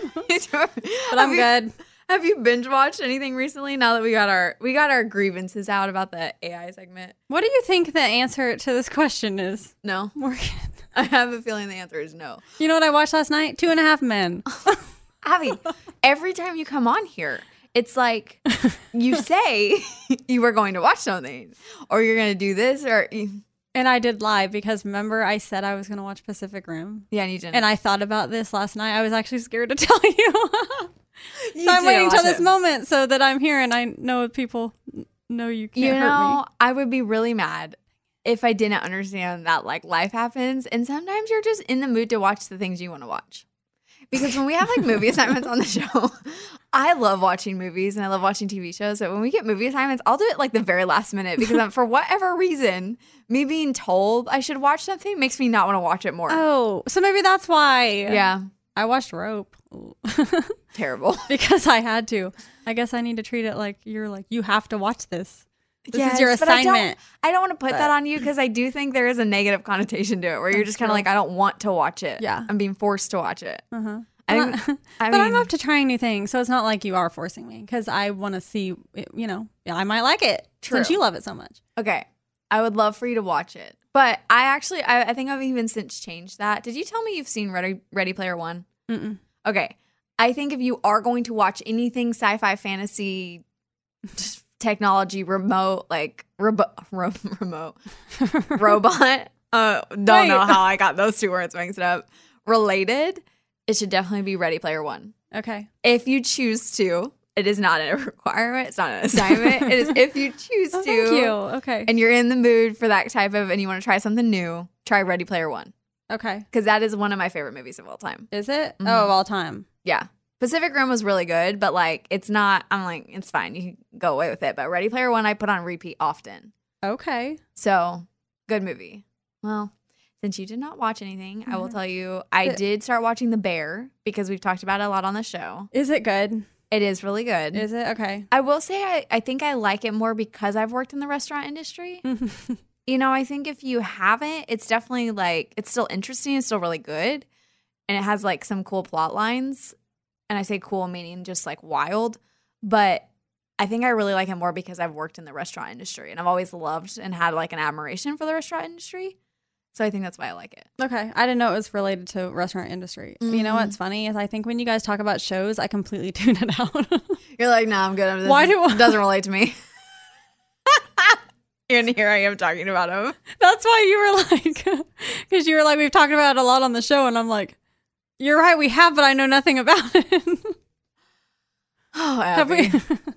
but But I'm good. Have you binge watched anything recently? Now that we got our we got our grievances out about the A I segment. What do you think the answer to this question is? No. Morgan. I have a feeling the answer is no. You know what I watched last night? Two and a Half Men. Abby, every time you come on here, it's like you say you were going to watch something or you're going to do this or you, And I did lie because remember I said I was going to watch Pacific Rim? yeah, and you didn't. And I thought about this last night. I was actually scared to tell you. You So I'm didn't waiting watch till this it. moment so that I'm here and I know people know you can't You hurt know, me. I would be really mad if I didn't understand that like life happens and sometimes you're just in the mood to watch the things you want to watch. Because when we have like movie assignments on the show, I love watching movies and I love watching T V shows. So when we get movie assignments, I'll do it like the very last minute because I'm, for whatever reason, me being told I should watch something makes me not want to watch it more. Oh, so maybe that's why. Yeah. I watched Rope. Ooh. Terrible. Because I had to. I guess I need to treat it like you're like, you have to watch this. This Yes, is your but I don't- assignment. I don't, want to put But- that on you because I do think there is a negative connotation to it where you're That's just kind of true. like, I don't want to watch it. Yeah. I'm being forced to watch it. Uh-huh. I, But, think- I but I'm mean- up to trying new things, so it's not like you are forcing me because I want to see, it, you know, I might like it since True. you love it so much. Okay. I would love for you to watch it. But I actually, I, I think I've even since changed that. Did you tell me you've seen Ready, Ready Player One? Mm-mm. Okay. I think if you are going to watch anything sci-fi, fantasy, technology, remote, like rebo- ro- remote, robot, uh, don't Wait. know how I got those two words mixed up, related, it should definitely be Ready Player One. Okay. If you choose to. It is not a requirement. It's not an assignment. It is if you choose Oh, to. thank you. Okay. And you're in the mood for that type of, and you want to try something new, try Ready Player One. Okay. Because that is one of my favorite movies of all time. Is it? Mhm. Oh, of all time. Yeah. Pacific Rim was really good, but like it's not, I'm like, it's fine. You can go away with it. But Ready Player One, I put on repeat often. Okay. So, good movie. Well, since you did not watch anything, I will Mhm. tell you, I But- did start watching The Bear because we've talked about it a lot on the show. Is it good? It is really good. Is it? Okay. I will say I, I think I like it more because I've worked in the restaurant industry. You know, I think if you haven't, it's definitely like, it's still interesting. It's still really good. And it has like some cool plot lines. And I say cool meaning just like wild. But I think I really like it more because I've worked in the restaurant industry. And I've always loved and had like an admiration for the restaurant industry. So I think that's why I like it. Okay. I didn't know it was related to restaurant industry. You know Mhm. what's funny is I think when you guys talk about shows, I completely tune it out. You're like, no, nah, I'm good. This Why is- do I- doesn't relate to me. And here I am talking about him. That's why you were like, because you were like, we've talked about it a lot on the show. And I'm like, you're right, we have, but I know nothing about it. Oh, Have we? Abby.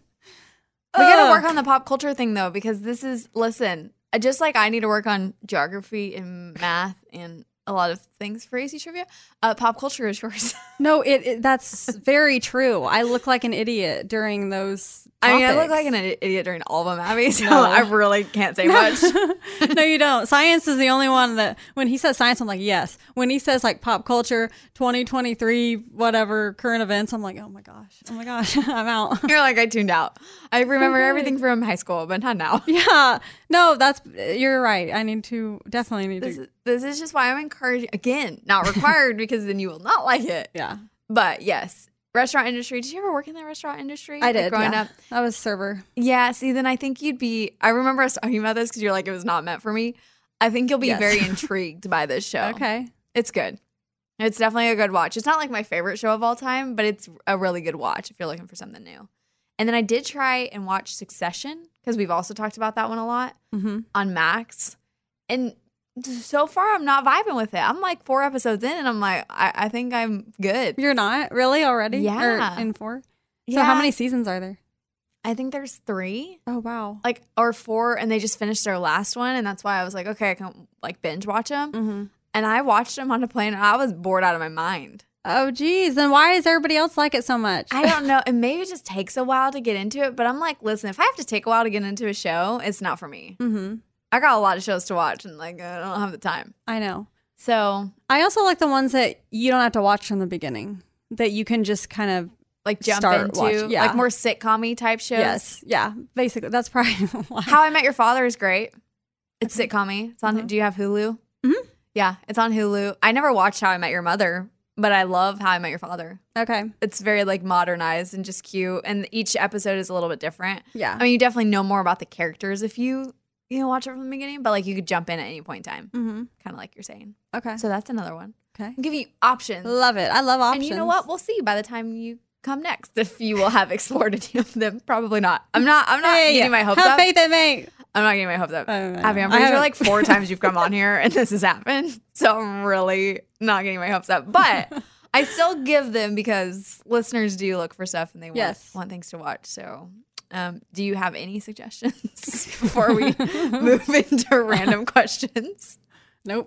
We gotta work on the pop culture thing though, because this is, listen, just like I need to work on geography and math and a lot of things for A C trivia, uh, pop culture is yours. No, it, it that's very true. I look like an idiot during those I mean, I look topics. like an idiot during all of them, Abby, so No. I really can't say much. No, you don't. Science is the only one that when he says science, I'm like, yes. When he says like pop culture, twenty twenty-three, whatever, current events, I'm like, oh my gosh. Oh my gosh. I'm out. You're like, I tuned out. I remember Okay. everything from high school, but not now. Yeah. No, that's, you're right. I need to, definitely need This to. is, this is just why I'm encouraging, again, not required because then you will not like it. Yeah. But yes, restaurant industry. Did you ever work in the restaurant industry? I like, did. growing yeah. up. I was server. Yeah, see, then I think you'd be. I remember us talking about this because you're like, it was not meant for me. I think you'll be Yes. very intrigued by this show. Okay. It's good. It's definitely a good watch. It's not like my favorite show of all time, but it's a really good watch if you're looking for something new. And then I did try and watch Succession because we've also talked about that one a lot Mm-hmm. on Max. And so far, I'm not vibing with it. I'm like four episodes in, and I'm like, I, I think I'm good. You're not really already? Yeah. Or in four? So Yeah. how many seasons are there? I think there's three. Oh, wow. Like or four, and they just finished their last one, and that's why I was like, okay, I can like binge watch them. Mm-hmm. And I watched them on a plane, and I was bored out of my mind. Oh, geez. Then why does everybody else like it so much? I don't know, and maybe it just takes a while to get into it. But I'm like, listen, if I have to take a while to get into a show, it's not for me. Mm-hmm. I got a lot of shows to watch, and like I don't have the time. I know. So I also like the ones that you don't have to watch from the beginning, that you can just kind of like jump start into watch- yeah. like more sitcom-y type shows. Yes. Yeah. Basically, that's probably why. How I Met Your Father is great. It's sitcom-y. It's on. Mhm. Do you have Hulu? Mhm. Yeah, it's on Hulu. I never watched How I Met Your Mother, but I love How I Met Your Father. Okay. It's very like modernized and just cute, and each episode is a little bit different. Yeah. I mean, you definitely know more about the characters if you you know watch it from the beginning, but like you could jump in at any point in time, Mm-hmm. kind of like you're saying. Okay. So that's another one. Okay. I'll give you options. Love it. I love options. And you know what? We'll see by the time you come next if you will have explored any of them. Probably not. I'm not. I'm not Hey, getting my hopes have up. faith in me. I'm not getting my hopes up. I don't know. Abby, I'm I pretty sure haven't- like four times you've come on here and this has happened. So I'm really not getting my hopes up. But I still give them because listeners do look for stuff and they want, Yes. want things to watch. So um, do you have any suggestions before we move into random questions? Nope.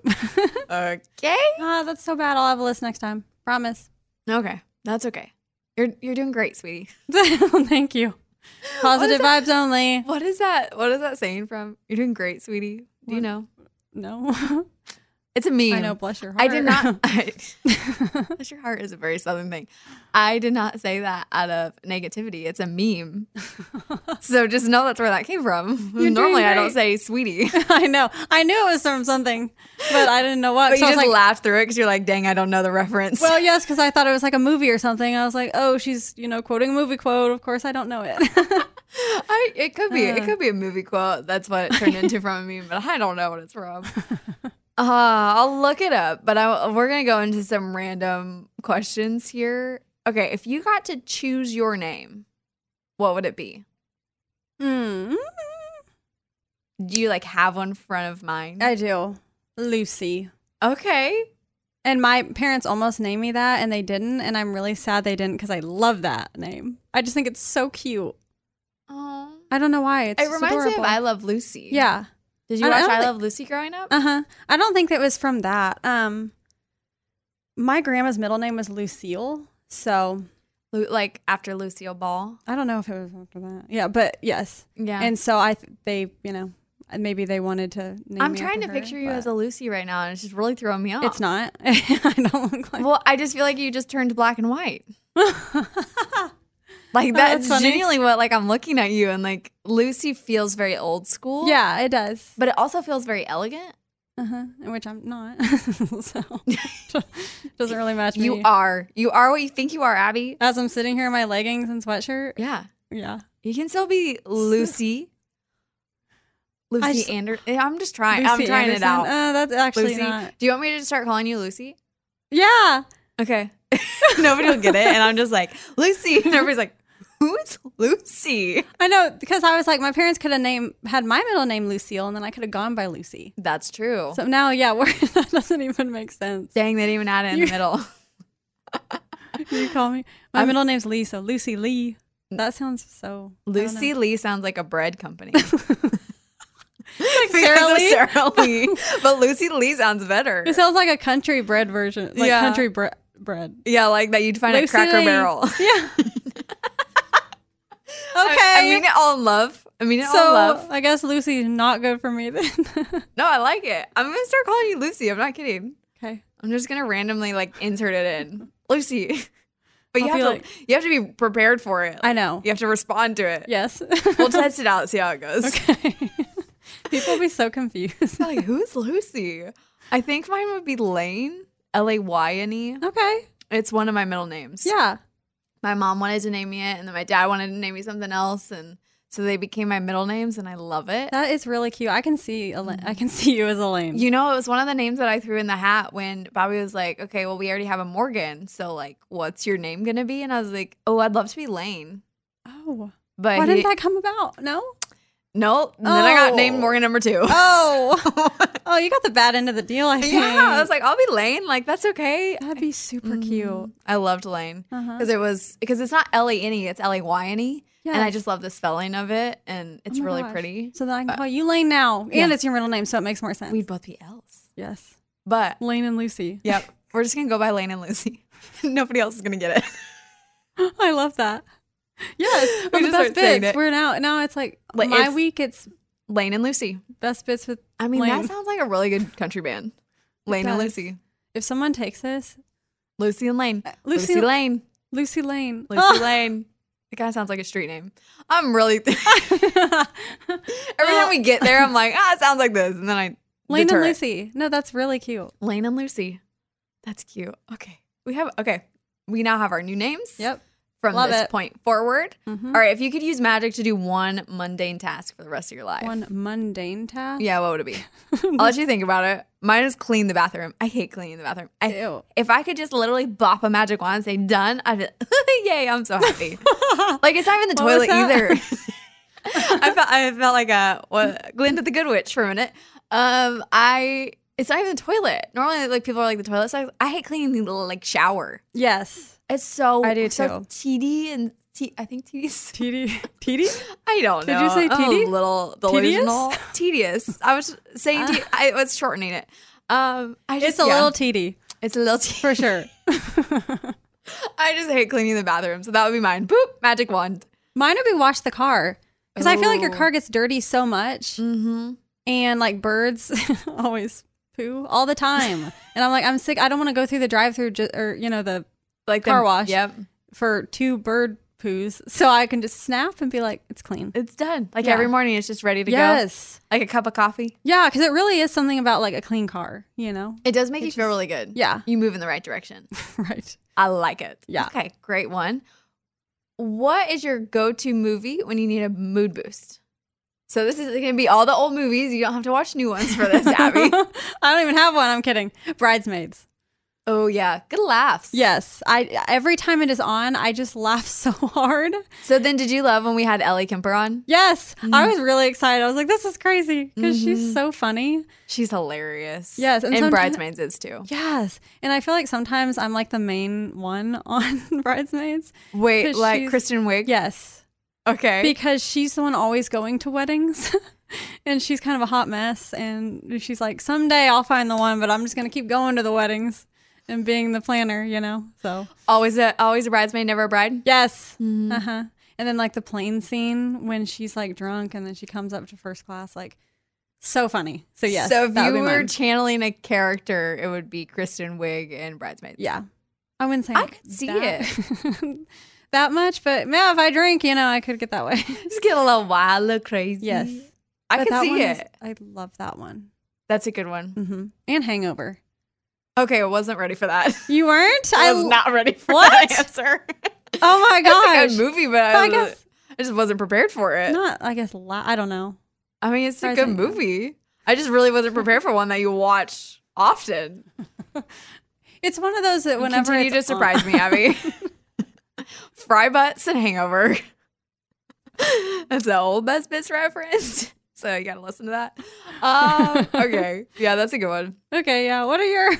Okay. Ah, that's so bad. I'll have a list next time. Promise. Okay. That's okay. You're you're doing great, sweetie. Thank you. Positive What vibes only. What is that? What is that saying from? You're doing great, sweetie. Do you What? know? No. It's a meme. I know, bless your heart. I did not. I, bless your heart is a very southern thing. I did not say that out of negativity. It's a meme. So just know that's where that came from. You're Normally doing I don't great. say sweetie. I know. I knew it was from something, but I didn't know what. But So you I was just like, laughed through it because you're like, dang, I don't know the reference. well, yes, because I thought it was like a movie or something. I was like, oh, she's, you know, quoting a movie quote. Of course, I don't know it. I, it could be. It Uh. could be a movie quote. That's what it turned into from a meme, but I don't know what it's from. Uh, I'll look it up, but I, we're going to go into some random questions here. Okay, if you got to choose your name, what would it be? mm, Do you like have one front of mind? I do. Lucy. Okay. And my parents almost named me that, and they didn't. And I'm really sad they didn't because I love that name. I just think it's so cute. Oh. I don't know why. It's It just reminds me adorable. of I Love Lucy. Yeah. Did you I watch don't I thi- Love Lucy growing up? Uh-huh. I don't think it was from that. Um, my grandma's middle name was Lucille, so Lu- like after Lucille Ball. I don't know if it was after that. Yeah, but yes. Yeah. And so I, th- they, you know, maybe they wanted to name I'm me trying to after her, picture you but as a Lucy right now, and it's just really throwing me off. It's not. I don't look like. Well, I just feel like you just turned black and white. Like Oh, that's that's funny. genuinely what like I'm looking at you, and like Lucy feels very old school. Yeah, it does. But it also feels very elegant. Uh-huh. Which I'm not. So doesn't really match me. You are. You are what you think you are, Abby. As I'm sitting here in my leggings and sweatshirt. Yeah. Yeah. You can still be Lucy. Lucy just- Anderson. I'm just trying. Lucy I'm trying Anderson. it out. Uh, that's actually Lucy. not. Do you want me to just start calling you Lucy? Yeah. Okay. Nobody will get it. And I'm just like, Lucy. And everybody's like, who's Lucy? I know, because I was like, my parents could have named had my middle name Lucille, and then I could have gone by Lucy. That's true. So now, yeah, we're, that doesn't even make sense. Dang, they didn't even add it in the middle. You call me. My I'm- middle name's Lee, so Lucy Lee. That sounds so. I don't Lucy know. Lee sounds like a bread company. Like Because Sarah of Lee? Sarah Lee. But Lucy Lee sounds better. It sounds like a country bread version, like Yeah. country bre- bread. Yeah, like that you'd find at Lucy Cracker Lee. Barrel. Yeah. Okay. I, I mean it all in love. I mean it so all in love. I guess Lucy's not good for me then. No, I like it. I'm gonna start calling you Lucy. I'm not kidding. Okay. I'm just gonna randomly like insert it in. Lucy. But you I'll have be to like- you have to be prepared for it. I know. You have to respond to it. Yes. We'll test it out, see how it goes. Okay. People will be so confused. Like, who's Lucy? I think mine would be Lane. L A Y N E. Okay. It's one of my middle names. Yeah. My mom wanted to name me it, and then my dad wanted to name me something else, and so they became my middle names, and I love it. That is really cute. I can see Elaine. I can see you as Elaine. You know, it was one of the names that I threw in the hat when Bobby was like, okay, well, we already have a Morgan, so like, what's your name gonna be? And I was like, oh, I'd love to be Lane. Oh. But Why he- didn't that come about? No? No. And then I got Oh. named Morgan number two. Oh. Oh, you got the bad end of the deal, I think. Yeah, I was like, I'll be Lane. Like, that's okay. That'd be super cute. I loved Lane Uh-huh. because it was because it's not L A N E, it's L A Y N E, and I Yes. just love the spelling of it, and it's Oh my really gosh. pretty. So then I can call you Lane now. And yeah. it's your middle name, so it makes more sense. We'd both be L's, Yes. but Lane and Lucy. yep, we're just gonna go by Lane and Lucy. Nobody else is gonna get it. I love that. Yes. We On the just best start saying bits. it. We're now now it's like Like, my it's- week it's Lane and Lucy. best bits with I mean, Lane. that sounds like a really good country band. Lane and does. Lucy. If someone takes this, Lucy and Lane. Lucy- Lucy Lane. Lucy Lane. Lucy Oh. Lane. It kind of sounds like a street name. I'm really. Every time we get there, I'm like, ah, it sounds like this. And then I. Lane deter and it. Lucy. No, that's really cute. Lane and Lucy. That's cute. Okay. We have, okay. We now have our new names. Yep. From Love this it. point forward. Mhm. All right. If you could use magic to do one mundane task for the rest of your life. One mundane task. Yeah, what would it be? I'll let you think about it. Mine is clean the bathroom. I hate cleaning the bathroom. I, Ew. If I could just literally bop a magic wand and say done, I'd be yay, I'm so happy. Like, it's not even the What was toilet that? either. I felt I felt like a what, Glinda the Good Witch for a minute. Um, I it's not even the toilet. Normally, like people are like the toilet. So I, I hate cleaning the little like shower. Yes. It's so I do so too. tedious and te- I think tedious. T D. T D? I don't Did know. you say I'm T D? A little delusional. Tedious. I was saying te- I was shortening it. Um, I just, It's a yeah. little T D. It's a little te- For sure. I just hate cleaning the bathroom, so that would be mine. Boop, magic wand. Mine would be wash the car. Because I feel like your Oh. car gets dirty so much. Mm-hmm. And like birds always poo all the time. And I'm like, I'm sick. I don't want to go through the drive through ju- or, you know, the Like car the- wash Yep, for two bird poos. So I can just snap and be like, it's clean. it's done. Like Yeah. every morning, it's just ready to go. Yes. Like a cup of coffee. Yeah, because it really is something about like a clean car, you know? It does make It you feel just- really good. Yeah. You move in the right direction. Right. I like it. Yeah. Okay, great one. What is your go-to movie when you need a mood boost? So this is going to be all the old movies. You don't have to watch new ones for this, Abby. I don't even have one. I'm kidding. Bridesmaids. Oh yeah, good laughs. Yes. I every time it is on, I just laugh so hard. So then, did you love when we had Ellie Kemper on? Yes. Mm. I was really excited. I was like, this is crazy because Mhm. she's so funny. She's hilarious. Yes, and and, someti- Bridesmaids is too. Yes. And I feel like sometimes I'm like the main one on Bridesmaids. Wait, 'Cause like she's- Kristen Wiig? Yes. Okay. Because she's the one always going to weddings. and she's kind of a hot mess. And she's like, someday I'll find the one, but I'm just going to keep going to the weddings and being the planner, you know? So always a, always a bridesmaid, never a bride? Yes. Mm-hmm. Uh-huh. And then like the plane scene when she's like drunk and then she comes up to first class, like so funny. So yes. So if that you would be were mine. channeling a character, it would be Kristen Wiig in Bridesmaids. Yeah. I wouldn't say I could see that, it. that much, but yeah, if I drink, you know, I could get that way. Just get a little wild, a little crazy. Yes. I But could that see one it. is- I love that one. That's a good one. Mm-hmm. And Hangover. Okay, I wasn't ready for that. You weren't? I was l- not ready for What? that answer. Oh my gosh. It's a good movie, but I, I was, guess- I just wasn't prepared for it. Not, I guess, la- I don't know. I mean, it's a Surprising. good movie. I just really wasn't prepared for one that you watch often. It's one of those that whenever Continue to it's surprise on- me, Abby. Fry butts and Hangover. That's the old Best Bits reference. So you gotta listen to that. Um, okay, yeah, that's a good one. Okay, yeah. What are yours?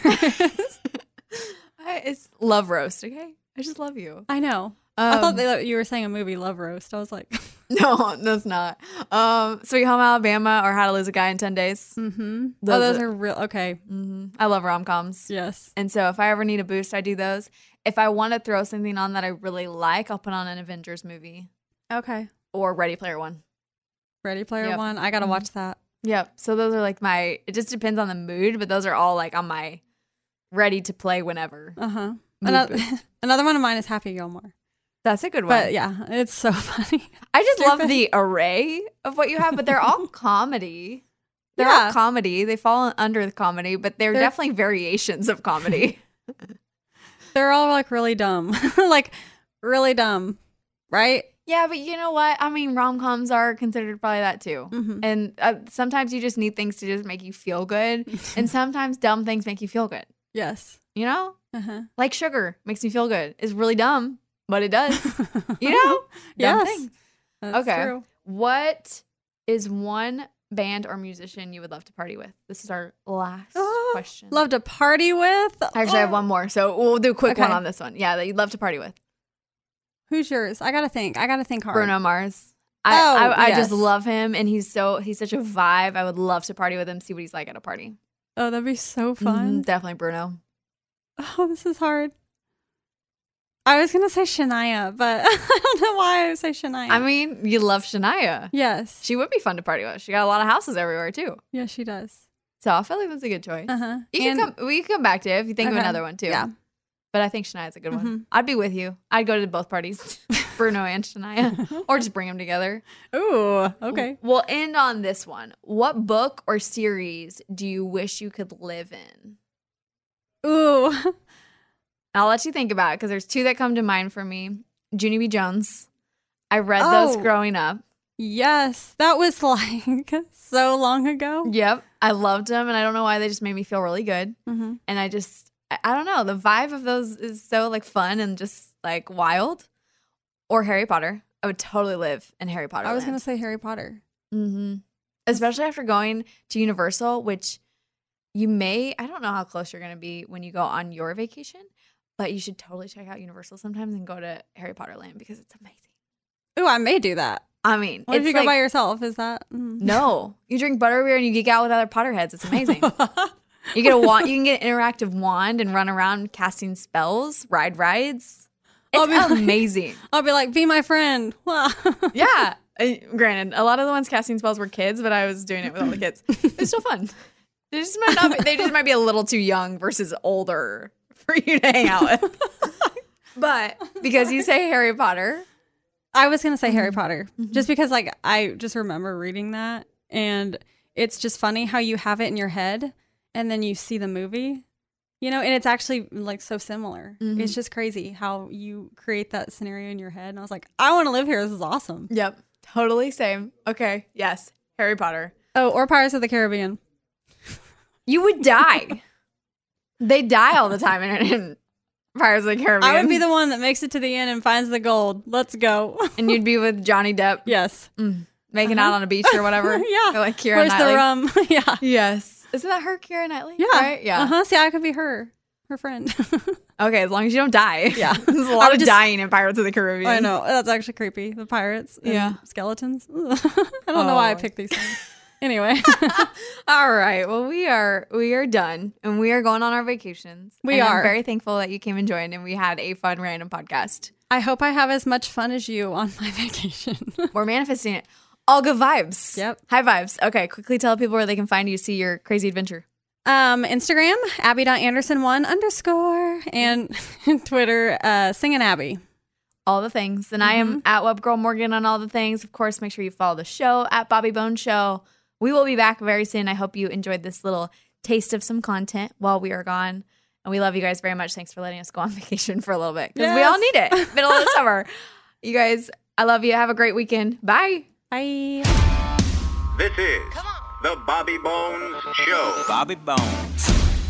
I, it's love roast. Okay, I just love you. I know. I Um, thought that you were saying a movie, Love Roast. I was like, No, that's not. Um, Sweet Home Alabama or How to Lose a Guy in ten days. mm-hmm. Those Oh, those are- are real. Okay. hmm I love rom coms. Yes. And so if I ever need a boost, I do those. If I want to throw something on that I really like, I'll put on an Avengers movie Okay. or Ready Player One. Ready Player Yep. One. I gotta Mhm. watch that. Yep. So those are like my, it just depends on the mood, but those are all like on my ready to play whenever. Uh huh. mood Another, boost. another one of mine is Happy Gilmore. That's a good one. But yeah, it's so funny. I just love Stupid. the array of what you have, but they're all comedy. They're Yeah. all comedy. They fall under the comedy, but they're, They're- definitely variations of comedy. They're all like really dumb. Like really dumb. Right? Yeah, but you know what? I mean, rom-coms are considered probably that too. Mhm. And uh, sometimes you just need things to just make you feel good. And sometimes dumb things make you feel good. Yes. You know? Uh-huh. Like sugar makes me feel good. It's really dumb, but it does. You know? Dumb Yes. things. That's Okay. true. What is one band or musician you would love to party with? This is our last Oh, question. Love to party with. Actually, I have Oh. one more. So we'll do a quick one Okay. on this one. Yeah, that you'd love to party with. Who's yours? I gotta think. I gotta think hard. Bruno Mars. I, Oh, I, I yes. just love him, and he's so he's such a vibe. I would love to party with him, see what he's like at a party. Oh, that'd be so fun. Mhm, definitely Bruno. Oh, this is hard. I was gonna say Shania, but I don't know why I would say Shania. I mean, you love Shania. yes, She would be fun to party with. She got a lot of houses everywhere too. yeah, she does. So I feel like that's a good choice. Uh huh. You can come. We can come back to it if you think of Okay. another one too. Yeah. But I think Shania's a good one. Mhm. I'd be with you. I'd go to both parties, Bruno and Shania, or just bring them together. Ooh, okay. We'll end on this one. What book or series do you wish you could live in? Ooh, I'll let you think about it because there's two that come to mind for me. Junie B. Jones. I read those Oh. growing up. yes, that was like so long ago. Yep. I loved them, and I don't know why they just made me feel really good. Mm-hmm. And I just, I, I don't know. The vibe of those is so like fun and just like wild. Or Harry Potter. I would totally live in Harry Potter. I was gonna say Harry Potter. Mm-hmm. Especially after going to Universal, which you may, I don't know how close you're going to be when you go on your vacation, but you should totally check out Universal sometimes and go to Harry Potter Land because it's amazing. Ooh, I may do that. I mean, What if it's you go like- by yourself? Is that mm. No, you drink butterbeer and you geek out with other Potterheads. It's amazing. You get a wand. You can get an interactive wand and run around casting spells, ride rides. I'll It's be like- amazing. I'll be like, be my friend. Wow. Yeah. Uh, granted, a lot of the ones casting spells were kids, but I was doing it with all the kids. It's still fun. They just might not. Be, they just might be a little too young versus older for you to hang out with. But because you say Harry Potter, I was gonna say Harry Mm-hmm. Potter, just because like I just remember reading that, and it's just funny how you have it in your head, and then you see the movie, you know, and it's actually like so similar. Mhm. It's just crazy how you create that scenario in your head, and I was like, I want to live here. This is awesome. yep, totally same. Okay, yes, Harry Potter. Oh, or Pirates of the Caribbean. You would die. They die all the time in, in Pirates of the Caribbean. I would be the one that makes it to the end and finds the gold. Let's go. and you'd be with Johnny Depp. Yes. Mm, making Uh-huh. out on a beach or whatever. Yeah. Or like Keira Where's Knightley. the rum? Yeah. Yes. Isn't that her, Keira Knightley? Yeah. Right? Yeah. Uh huh. See, I could be her, her friend. Okay, as long as you don't die. Yeah. There's a I lot would of just- dying in Pirates of the Caribbean. I know. That's actually creepy. The pirates. And Yeah. skeletons. Ugh. I don't know why I Oh. picked these things. Anyway. All right. Well, we are we are done, and we are going on our vacations. We and are. I'm very thankful that you came and joined, and we had a fun random podcast. I hope I have as much fun as you on my vacation. We're manifesting it. All good vibes. Yep. High vibes. Okay. Quickly tell people where they can find you, see your crazy adventure. Um, Instagram, Abby.Anderson one underscore, and Twitter, uh, Singing Abby. All the things. And mm-hmm. I am at Webgirl Morgan on all the things. Of course, make sure you follow the show at Bobby Bones Show. We will be back very soon. I hope you enjoyed this little taste of some content while we are gone. And we love you guys very much. Thanks for letting us go on vacation for a little bit because yes. we all need it. Middle of the summer. You guys, I love you. Have a great weekend. Bye. Bye. This is the Bobby Bones Show. Bobby Bones.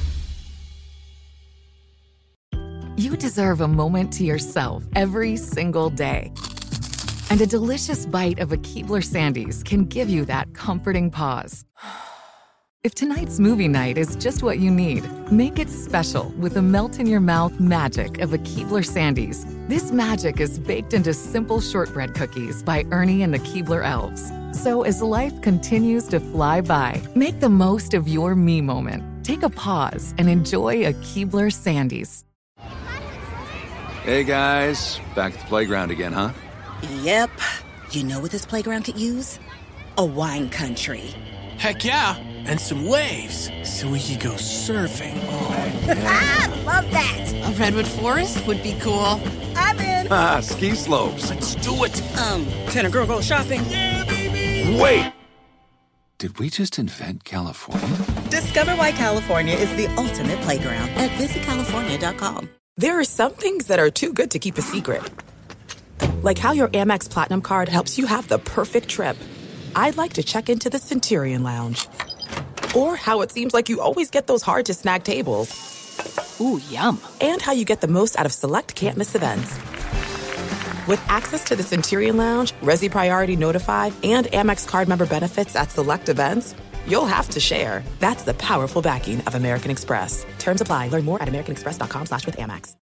You deserve a moment to yourself every single day. And a delicious bite of a Keebler Sandies can give you that comforting pause. If tonight's movie night is just what you need, make it special with the melt-in-your-mouth magic of a Keebler Sandies. This magic is baked into simple shortbread cookies by Ernie and the Keebler Elves. So as life continues to fly by, make the most of your me moment. Take a pause and enjoy a Keebler Sandies. Hey guys, back at the playground again, huh? Yep. You know what this playground could use? A wine country. Heck yeah, and some waves so we could go surfing. Oh, yeah. Love that. A redwood forest would be cool. I'm in. Ah, ski slopes. Let's do it. Um, can a girl go shopping? Yeah, baby. Wait. Did we just invent California? Discover why California is the ultimate playground at visit california dot com. There are some things that are too good to keep a secret. Like how your Amex Platinum card helps you have the perfect trip. I'd like to check into the Centurion Lounge. Or how it seems like you always get those hard-to-snag tables. Ooh, yum. And how you get the most out of select can't-miss events. With access to the Centurion Lounge, Resi Priority Notify, and Amex card member benefits at select events, you'll have to share. That's the powerful backing of American Express. Terms apply. Learn more at americanexpress.com slash with Amex.